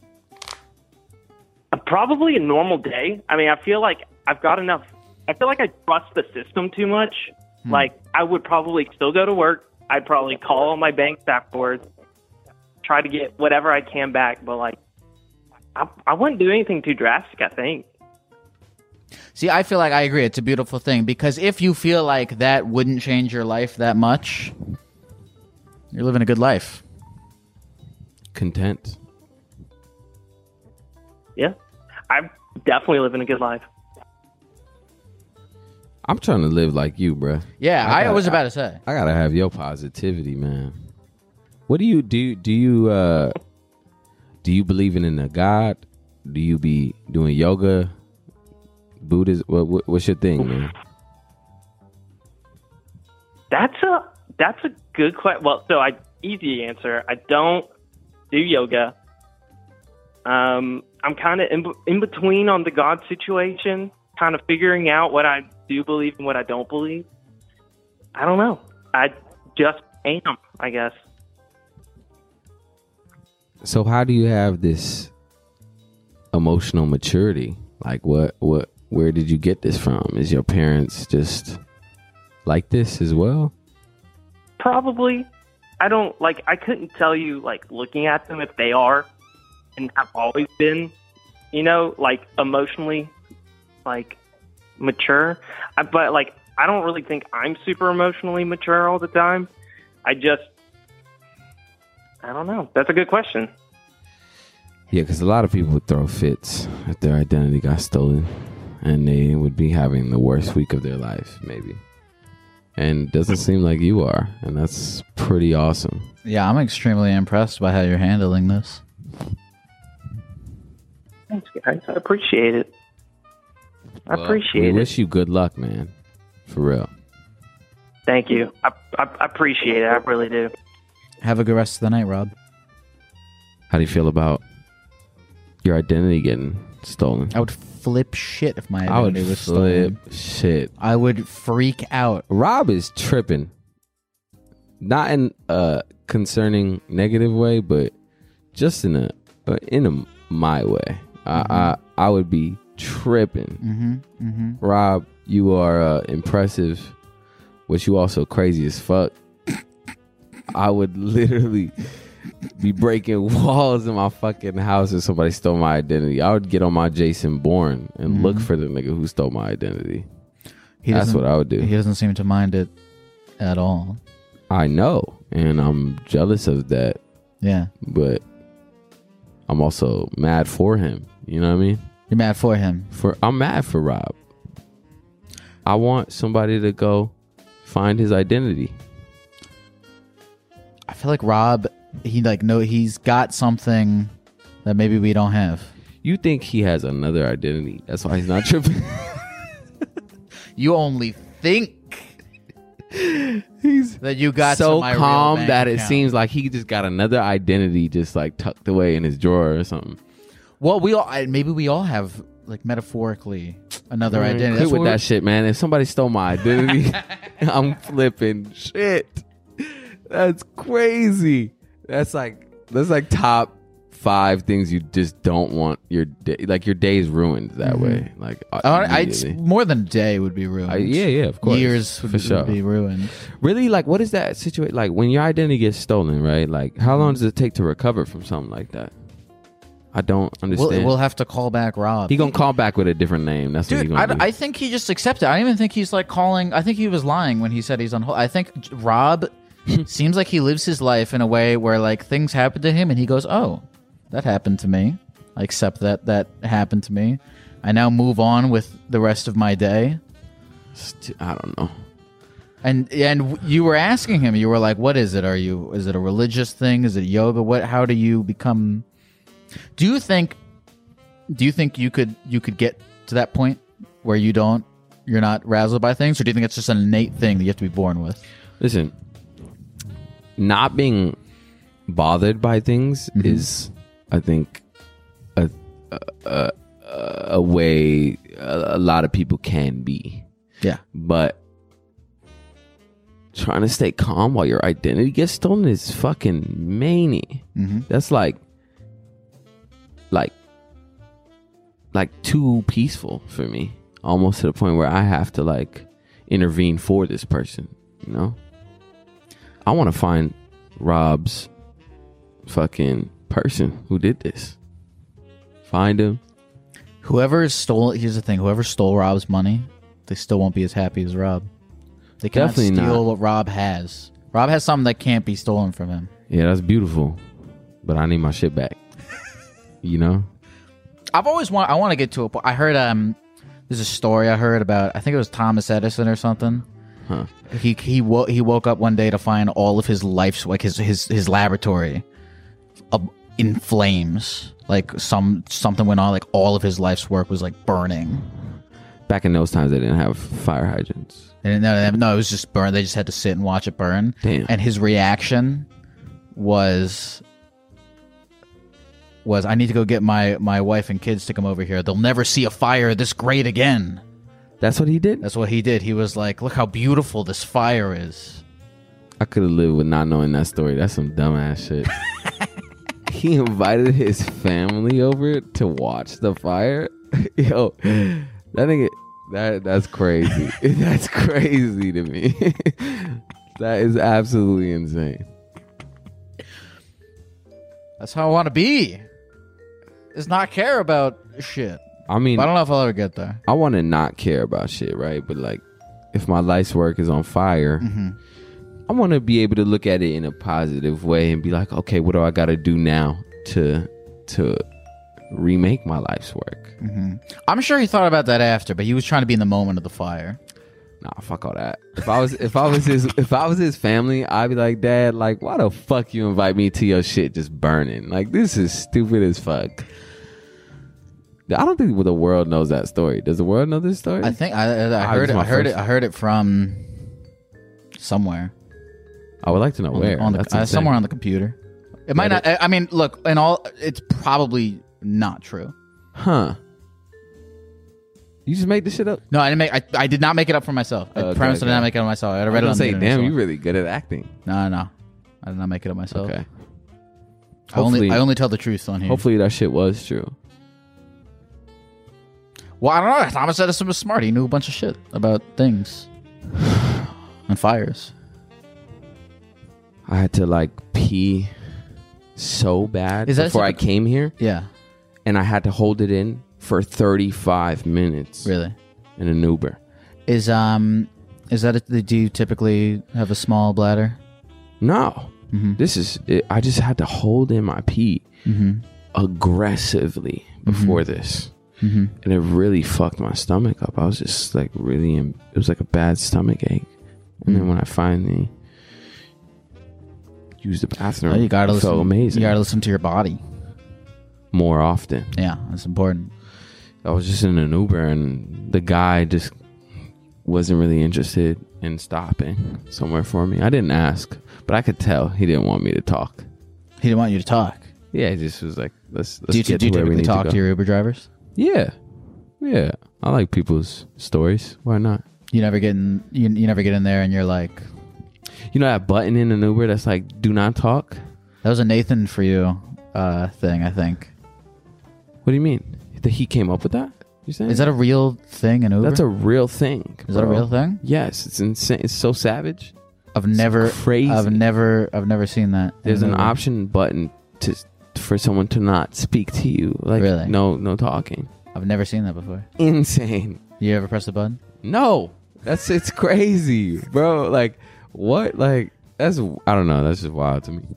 Uh, Probably a normal day. I mean, I feel like I've got enough. I feel like I trust the system too much. Hmm. Like, I would probably still go to work. I'd probably call all my banks afterwards, try to get whatever I can back. But, like, I, I wouldn't do anything too drastic, I think. See, I feel like I agree. It's a beautiful thing, because if you feel like that wouldn't change your life that much, you're living a good life. Content. Yeah. I'm definitely living a good life. I'm trying to live like you, bruh. Yeah, I, gotta- was about to say. I gotta have your positivity, man. What do you do? Do you uh, do you believe in a God? Do you be doing yoga, Buddhism? What, what, what's your thing, man? That's a that's a good question. Well, so I easy answer. I don't do yoga. Um, I'm kind of in, in between on the God situation, kind of figuring out what I do believe and what I don't believe. I don't know. I just am, I guess. So how do you have this emotional maturity? Like, what, what, where did you get this from? Is your parents just like this as well? Probably. I don't like. I couldn't tell you like looking at them if they are and have always been, you know, like emotionally, like mature. I, but like, I don't really think I'm super emotionally mature all the time. I just, I don't know. That's a good question. Yeah, because a lot of people would throw fits if their identity got stolen, and they would be having the worst week of their life, maybe. And it doesn't seem like you are, and that's pretty awesome. Yeah, I'm extremely impressed by how you're handling this. Thanks, guys. I appreciate it. I Well, appreciate we it. wish you good luck, man. For real. Thank you. I, I, I appreciate it. I really do. Have a good rest of the night, Rob. How do you feel about your identity getting stolen? I would flip shit if my I would identity was flip stolen. shit. I would freak out. Rob is tripping. Not in a concerning negative way, but just in a uh, in a my way. Mm-hmm. I, I I would be tripping. Mm-hmm. Mm-hmm. Rob, you are uh, impressive, but you also crazy as fuck. I would literally be breaking walls in my fucking house if somebody stole my identity. I would get on my Jason Bourne and Mhm. look for the nigga who stole my identity. He That's doesn't- what I would do. He doesn't seem to mind it at all. I know, and I'm jealous of that. Yeah. But I'm also mad for him. You know what I mean? You're mad for him. For I'm mad for Rob. I want somebody to go find his identity. I feel like Rob, he like know he's got something that maybe we don't have. You think he has another identity? That's why he's not tripping. You only think. He's that you got so to my real calm bank that it account. seems like he just got another identity just like tucked away in his drawer or something. Well, we all I- maybe we all have like metaphorically another Man, identity. Quit That's with what that we're- shit, man. If somebody stole my identity, I'm flipping shit. That's crazy. That's like that's like top five things you just don't want your day. Like your day is ruined that Mhm. way. Like uh, I, I, immediately. more than a day would be ruined. I- yeah, yeah, of course. Years would, For would sure. be ruined. Really, like, what is that situation? Like, when your identity gets stolen, right? Like, how long does it take to recover from something like that? I don't understand. We'll, we'll have to call back Rob. he gonna call back with a different name. That's what Dude, he I, gonna do. I think he just accepted. I don't even think he's like calling. I think he was lying when he said he's on hold. I think Rob seems like he lives his life in a way where like things happen to him and he goes, "Oh, that happened to me. I accept that that happened to me. I now move on with the rest of my day." St- I don't know. And and you were asking him. You were like, "What is it? Are you? Is it a religious thing? Is it yoga? What? How do you become? Do you think? Do you think you could you could get to that point where you don't you're not razzled by things, or do you think it's just an innate thing that you have to be born with?" Listen, not being bothered by things Mhm. is, I think, a a, a, a way a, a lot of people can be. Yeah. But trying to stay calm while your identity gets stolen is fucking many. Mm-hmm. That's like, like, like too peaceful for me. Almost to the point where I have to like intervene for this person. You know, I want to find Rob's fucking person who did this. Find him. Whoever stole here's the thing: whoever stole Rob's money, they still won't be as happy as Rob. They cannot Definitely steal not. what Rob has. Rob has something that can't be stolen from him. Yeah, that's beautiful, but I need my shit back. You know. I've always want. I want to get to a point. I heard um, there's a story I heard about. I think it was Thomas Edison or something. Huh. He he wo- he woke up one day to find all of his life's like his his his laboratory, uh, in flames. Like some something went on. Like all of his life's work was like burning. Back in those times, they didn't have fire hydrants. And no, no, it was just burn. They just had to sit and watch it burn. Damn. And his reaction was was I need to go get my my wife and kids to come over here. They'll never see a fire this great again. That's what he did? That's what he did. He was like, look how beautiful this fire is. I could have lived with not knowing that story. That's some dumbass shit. He invited his family over to watch the fire. Yo, that nigga, that that's crazy. That's crazy to me. That is absolutely insane. That's how I want to be. Is not care about shit. I mean, But I don't know if I'll ever get there. I want to not care about shit, right? But like, if my life's work is on fire, Mm-hmm. I want to be able to look at it in a positive way and be like, okay, what do I got to do now to to remake my life's work? Mm-hmm. I'm sure he thought about that after, but he was trying to be in the moment of the fire. Nah, fuck all that. If I was if I was his if I was his family, I'd be like, Dad, like, why the fuck you invite me to your shit just burning? Like, this is stupid as fuck. I don't think the world knows that story. Does the world know this story? I think I, I, I heard it's it. my I heard first- it. I heard it from somewhere. I would like to know on where. the, on the, That's uh, insane. somewhere on the computer. It might Reddit? not. I I mean, look, in all, it's probably not true. Huh? You just made this shit up? No, I didn't make. I, I did not make it up for myself. I Oh, okay, promise I did okay. not make it up myself. I I read it on was the gonna say, internet damn, you somewhere. really good at acting. No, no, I did not make it up myself. Okay. I only Hopefully- I only tell the truth on here. Hopefully that shit was true. Well, I don't know. Thomas Edison was smart. He knew a bunch of shit about things and fires. I had to like pee so bad Is that before I typical- came here, Yeah, and I had to hold it in for thirty-five minutes really. in an Uber. Is um, is that? A, do you typically have a small bladder? No, Mhm. this is. It, I just had to hold in my pee Mm-hmm. aggressively before this, Mm-hmm. and it really fucked my stomach up. I was just like really. In, it was like a bad stomach ache, and Mm. then when I finally used the bathroom, Well, you gotta it listen. felt amazing. You gotta listen to your body. More often. Yeah, that's important. I was just in an Uber and the guy just wasn't really interested in stopping somewhere for me. I didn't ask, but I could tell he didn't want me to talk. He didn't want you to talk. Yeah, he just was like, let's let's do you, get do you to where we typically need talk to, to go. your Uber drivers? Yeah, yeah. I like people's stories. Why not? You never get in. You, you never get in there, and you're like, you know that button in an Uber that's like, do not talk. That was a Nathan for you uh, thing, I think. What do you mean? That he came up with that? You saying? Is that a real thing in Uber? That's a real thing. Is that a bro. real thing? Yes, it's insane. It's so savage. I've never, it's crazy. I've never, I've never seen that. There's an Uber. option button to for someone to not speak to you. Like, really? No, no talking. I've never seen that before. Insane. You ever press the button? No, that's it's crazy, bro. Like, what? Like, that's I don't know. That's just wild to me.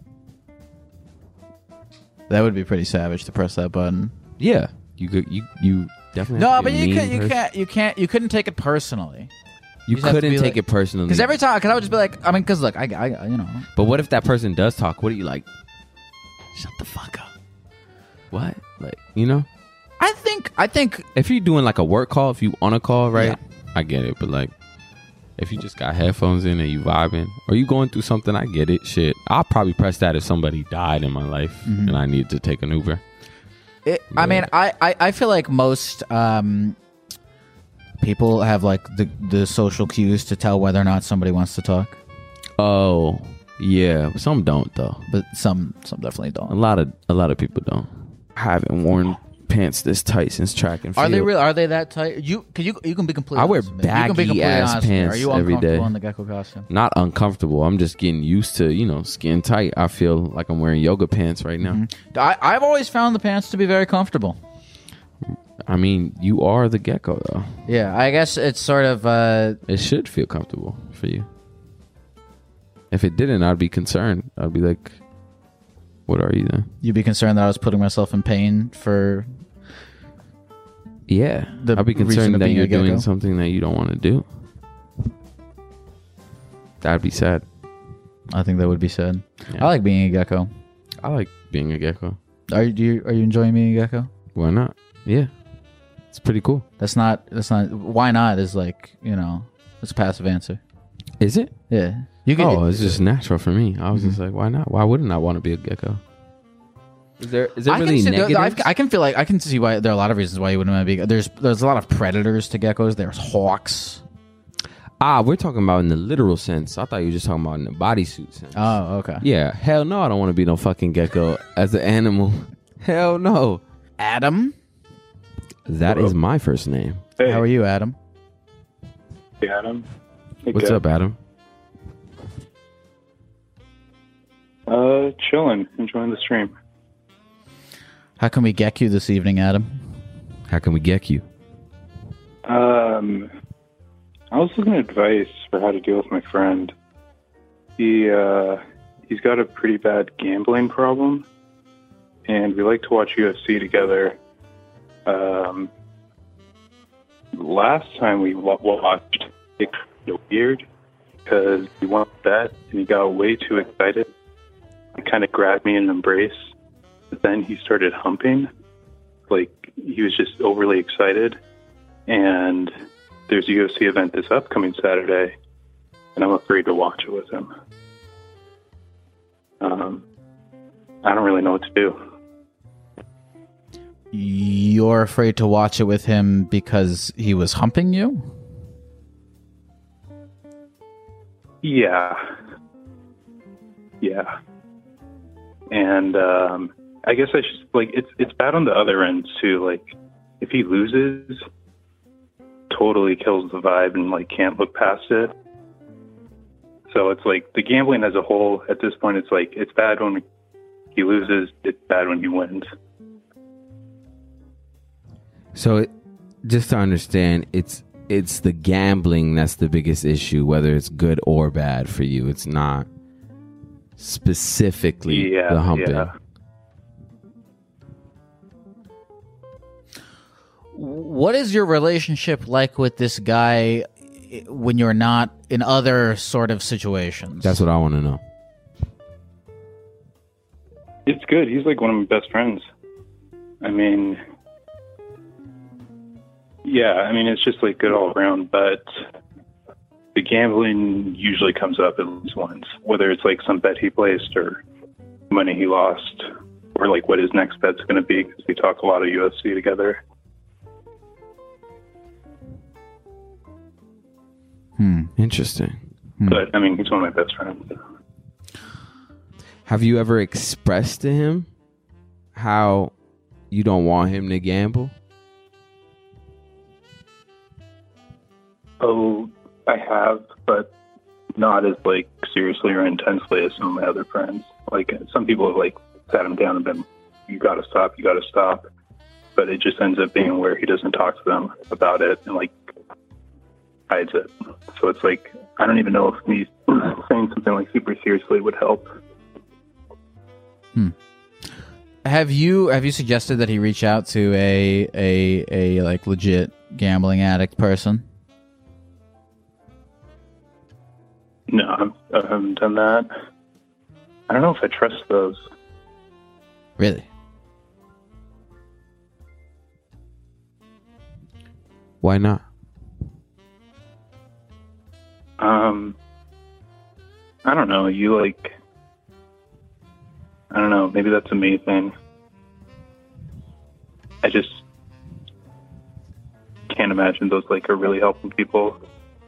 That would be pretty savage to press that button. Yeah, you could. You you definitely. No, have to but be a you mean can't. You person. can't. You can't. You couldn't take it personally. You, just have to couldn't be take like- it personally. Because every time, because I would just be like, I mean, because look, I, I, you know. But what if that person does talk? What are you like? Shut the fuck up. What? Like, you know? I think. I think. If you're doing like a work call, if you on a call, right? Yeah. I get it. But like, if you just got headphones in and you vibing, or you going through something, I get it. Shit, I'll probably press that if somebody died in my life Mhm. and I need to take an Uber. It, I mean, I, I, I feel like most um, people have like the the social cues to tell whether or not somebody wants to talk, Oh, yeah. Some don't though. but some some definitely A don't. lot of a lot of people don't. I haven't worn pants this tight since track and field. Are they real? Are they that tight? You cause you you can be completely. I wear honest with me. You can be baggy completely ass honest with me. pants Are you every uncomfortable day. in the gecko costume? Not uncomfortable. I'm just getting used to, you know, skin tight. I feel like I'm wearing yoga pants right now. Mhm. I I've always found the pants to be very comfortable. I mean, you are the gecko though. Yeah, I guess it's sort of. Uh, It should feel comfortable for you. If it didn't, I'd be concerned. I'd be like, what are you then? you'd be concerned that I was putting myself in pain for. Yeah. The I'd be reason concerned of that being a you're doing gecko? something that you don't want to do. That'd be sad. I think that would be sad. Yeah. I like being a gecko. I like being a gecko. Are you do you, are you enjoying being a gecko? Why not? Yeah. It's pretty cool. That's not. That's not. Why not? Is like you know. It's a passive answer. Is it? Yeah. You can. Oh, it's just natural for me. I was Mhm. just like, why not? Why wouldn't I want to be a gecko? Is there is there I really can see, there- negatives? I, I can feel like I can see why there are a lot of reasons why you wouldn't want to be. There's there's a lot of predators to geckos. There's hawks. Ah, we're talking about in the literal sense. I thought you were just talking about in the bodysuit sense. Oh, okay. Yeah, hell no, I don't want to be no fucking gecko as an animal. Hell no. Adam, That is my first name. Hey, how are you, Adam? hey, Adam. Hey, What's Kev. up, Adam? Uh, chilling, enjoying the stream. How can we geck you this evening, Adam? How can we geck you? Um, I was looking at advice for how to deal with my friend. He uh, he's got a pretty bad gambling problem, and we like to watch U F C together. Um, last time we wa- watched, it got weird because we won a bet and he got way too excited. He kind of grabbed me in an embrace, but then he started humping, like he was just overly excited. And there's a U F C event this upcoming Saturday, and I'm afraid to watch it with him. Um, I don't really know what to do. You're afraid to watch it with him because he was humping you? Yeah. Yeah. And um, I guess I should, like, it's it's bad on the other end, too. Like, if he loses, totally kills the vibe and, like, can't look past it. So it's like the gambling as a whole, at this point, it's like, it's bad when he loses, it's bad when he wins. So, it, just to understand, it's it's the gambling that's the biggest issue, whether it's good or bad for you. It's not specifically Yeah, the humping. yeah. What is your relationship like with this guy when you're not in other sort of situations? That's what I want to know. It's good. He's like one of my best friends. I mean, yeah, I mean, it's just like good all around, but the gambling usually comes up at least once, whether it's like some bet he placed or money he lost, or like what his next bet's going to be, because we talk a lot of U F C together. Hmm. Interesting. Hmm. But I mean, he's one of my best friends. Have you ever expressed to him how you don't want him to gamble? Oh, I have, but not as like seriously or intensely as some of my other friends. Like some people have like sat him down and been, "You got to stop, you got to stop," but it just ends up being where he doesn't talk to them about it and like hides it. So it's like I don't even know if me saying something like super seriously would help. Hmm. Have you have you suggested that he reach out to a a a like legit gambling addict person? No, I'm, I haven't done that. I don't know if I trust those. Really? Why not? Um, I don't know. You like, I don't know. Maybe that's a me thing. I just can't imagine those like are really helping people.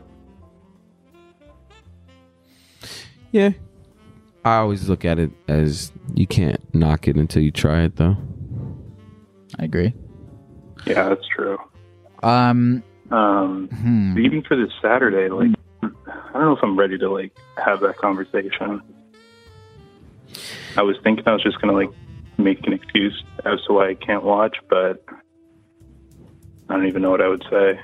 Yeah. I always look at it as you can't knock it until you try it, though. I agree. Yeah, that's true. Um, um, hmm. even for this Saturday, like, I don't know if I'm ready to like have that conversation. I was thinking I was just gonna like make an excuse as to why I can't watch, but I don't even know what I would say.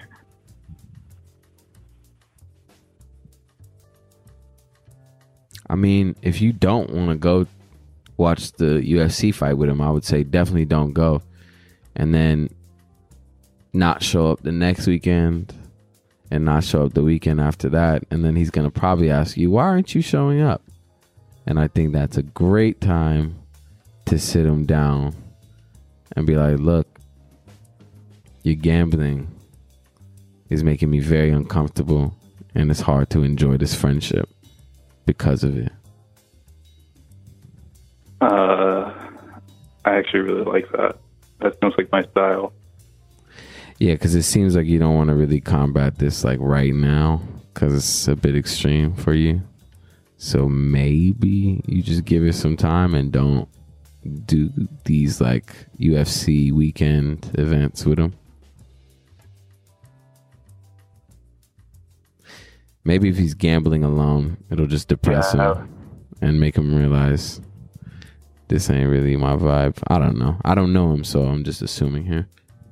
I mean, if you don't want to go watch the U F C fight with him, I would say definitely don't go. And then not show up the next weekend and not show up the weekend after that. And then he's going to probably ask you, why aren't you showing up? And I think that's a great time to sit him down and be like, look, your gambling is making me very uncomfortable and it's hard to enjoy this friendship because of it. Uh, I actually really like that. That sounds like my style. Yeah, because it seems like you don't want to really combat this like right now because it's a bit extreme for you. So maybe you just give it some time and don't do these like U F C weekend events with him. Maybe if he's gambling alone, it'll just depress yeah. him and make him realize this ain't really my vibe. I don't know. I don't know him, so I'm just assuming here.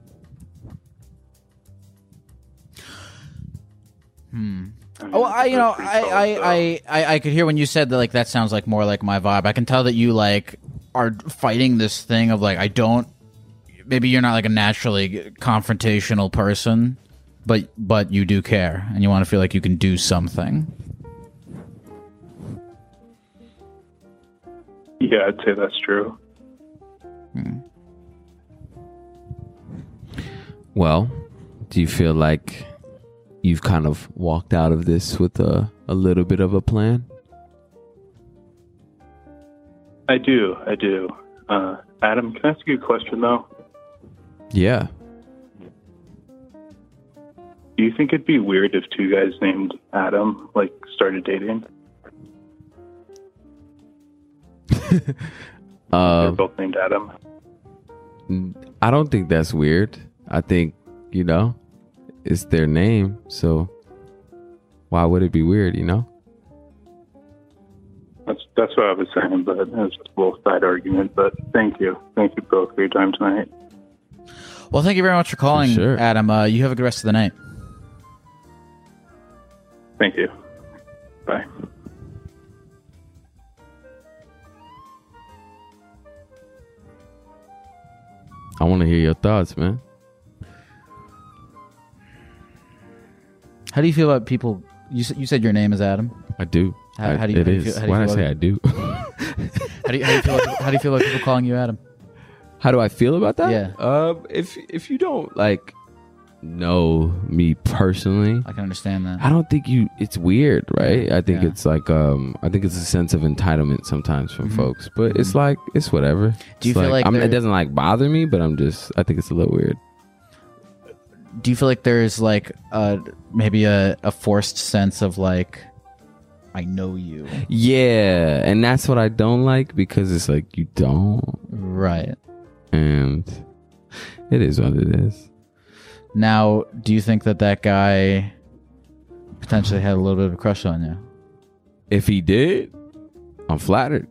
Hmm. Oh, I you know I I, I I I could hear when you said that like that sounds like more like my vibe. I can tell that you like are fighting this thing of like I don't. Maybe you're not like a naturally confrontational person. But but you do care, and you want to feel like you can do something. Yeah, I'd say that's true. Hmm. Well, do you feel like you've kind of walked out of this with a, a little bit of a plan? I do, I do. Uh, Adam, can I ask you a question, though? Yeah. Do you think it'd be weird if two guys named Adam, like, started dating? uh, They're both named Adam. I don't think that's weird. I think, you know, it's their name, so why would it be weird, you know? That's that's what I was saying, but it was just a little side argument. But thank you. Thank you both for your time tonight. Well, thank you very much for calling, for sure. Adam. Uh, you have a good rest of the night. Thank you. Bye. I want to hear your thoughts, man. How do you feel about people? You said you said your name is Adam. I do. How, I, how do you? It how do you is. feel, how do Why you did I feel say I do? how do you? How do you feel? Like, how do you feel about people calling you Adam? How do I feel about that? Yeah. Uh, if if you don't like know me personally, I can understand that. I don't think you. It's weird, right? I think Yeah. it's like um. I think it's a sense of entitlement sometimes from Mhm. folks, but it's like it's whatever. Do you It's feel like I'm, there- it doesn't like bother me, but I'm just. I think it's a little weird. Do you feel like there's like a maybe a, a forced sense of like, I know you? Yeah, and that's what I don't like because it's like you don't, Right. and it is what it is. Now, do you think that that guy potentially had a little bit of a crush on you? If he did, I'm flattered.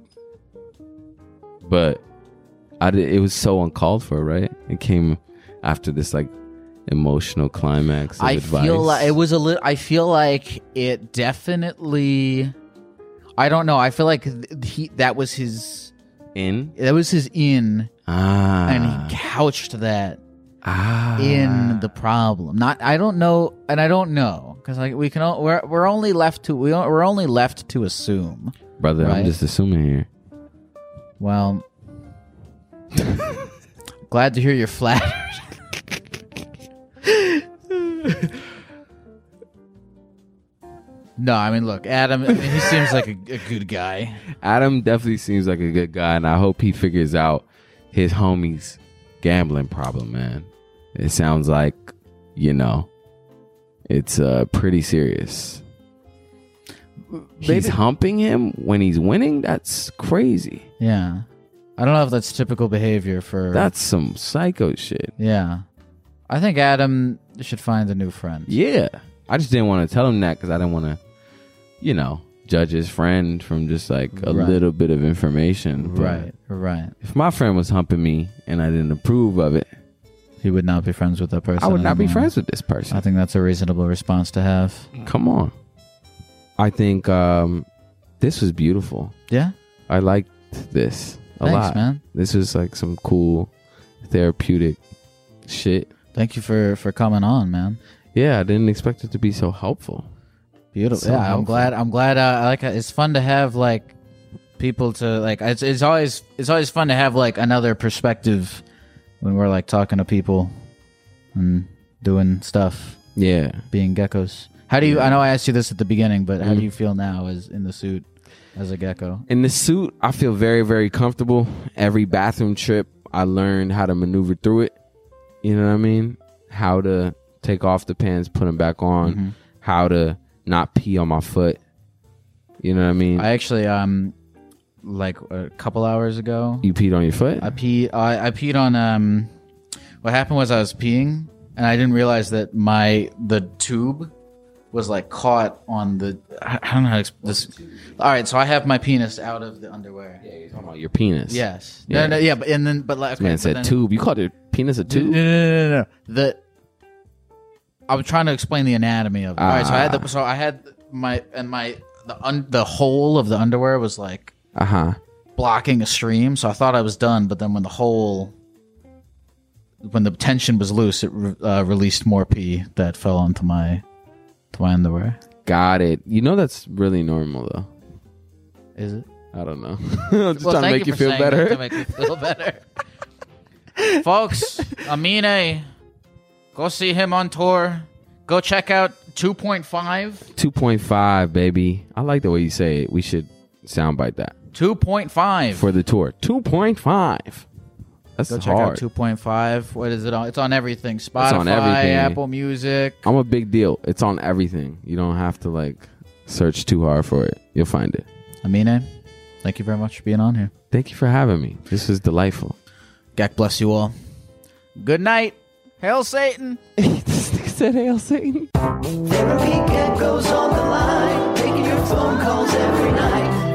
But I did, it was so uncalled for, right? It came after this like emotional climax of I advice. feel like it was a little. I feel like it definitely. I don't know. I feel like th- he that was his in. That was his in, Ah, and he couched that ah. in the problem. Not. I don't know, and I don't know because like we can. o- We're we're only left to we o- we're only left to assume. Brother, right? I'm just assuming here. Well, glad to hear you're flattered. No, I mean, look, Adam. I mean, he seems like a, a good guy. Adam definitely seems like a good guy, and I hope he figures out his homie's gambling problem, man. It sounds like, you know, it's uh, pretty serious. He's Maybe- humping him when he's winning? That's crazy. Yeah, I don't know if that's typical behavior for. That's some psycho shit. Yeah, I think Adam should find a new friend. Yeah. I just didn't want to tell him that because I didn't want to, you know, judge his friend from just like a Right. little bit of information. But Right, right. if my friend was humping me and I didn't approve of it, He would not be friends with that person. I would not be anymore. friends with this person. I think that's a reasonable response to have. Come on. I think um, this was beautiful. Yeah? I liked this a Thanks, lot. man. This was like some cool therapeutic shit. Thank you for, for coming on, man. Yeah, I didn't expect it to be so helpful. Beautiful. So yeah, I'm helpful. glad. I'm glad. Uh, I like. It's fun to have like people to like. It's it's always it's always fun to have like another perspective when we're like talking to people and doing stuff. Yeah, being geckos. How do you? Yeah. I know I asked you this at the beginning, but how Mhm. do you feel now as in the suit as a gecko? In the suit, I feel very, very comfortable. Every bathroom trip, I learned how to maneuver through it. You know what I mean? How to take off the pants, put them back on. Mhm. How to not pee on my foot. You know what I mean? I actually um like a couple hours ago. You peed on your foot? I pee. I, I peed on um. What happened was I was peeing and I didn't realize that my the tube was like caught on the. I I don't know how to exp- this. All right, so I have my penis out of the underwear. Yeah, you're talking about your penis. Yes. Yeah. No, no, yeah, but and then but like This man okay, said but then- tube. You called your penis a No, tube? no, no, no, no, no. The I was trying to explain the anatomy of it. All right, so I had the, Ah. so I had my and my the un, the hole of the underwear was like Uh huh. blocking a stream, so I thought I was done. But then when the hole, when the tension was loose, it re, uh, released more pee that fell onto my to my underwear. Got it. You know that's really normal though. Is it? I don't know. I'm just Well, trying to thank make you for feel saying better. that To make me feel better, folks. Amine, go see him on tour. Go check out two point five. two point five, baby. I like the way you say it. We should soundbite that. two point five For the tour. two point five. That's Go check hard. out two point five. What is it on? It's on everything. Spotify, on everything. Apple Music. I'm a big deal. It's on everything. You don't have to like search too hard for it. You'll find it. Amine, thank you very much for being on here. Thank you for having me. This was delightful. God bless you all. Good night. Hail Satan. said hail Satan. Therapy Geckos on the line, taking your phone calls every night.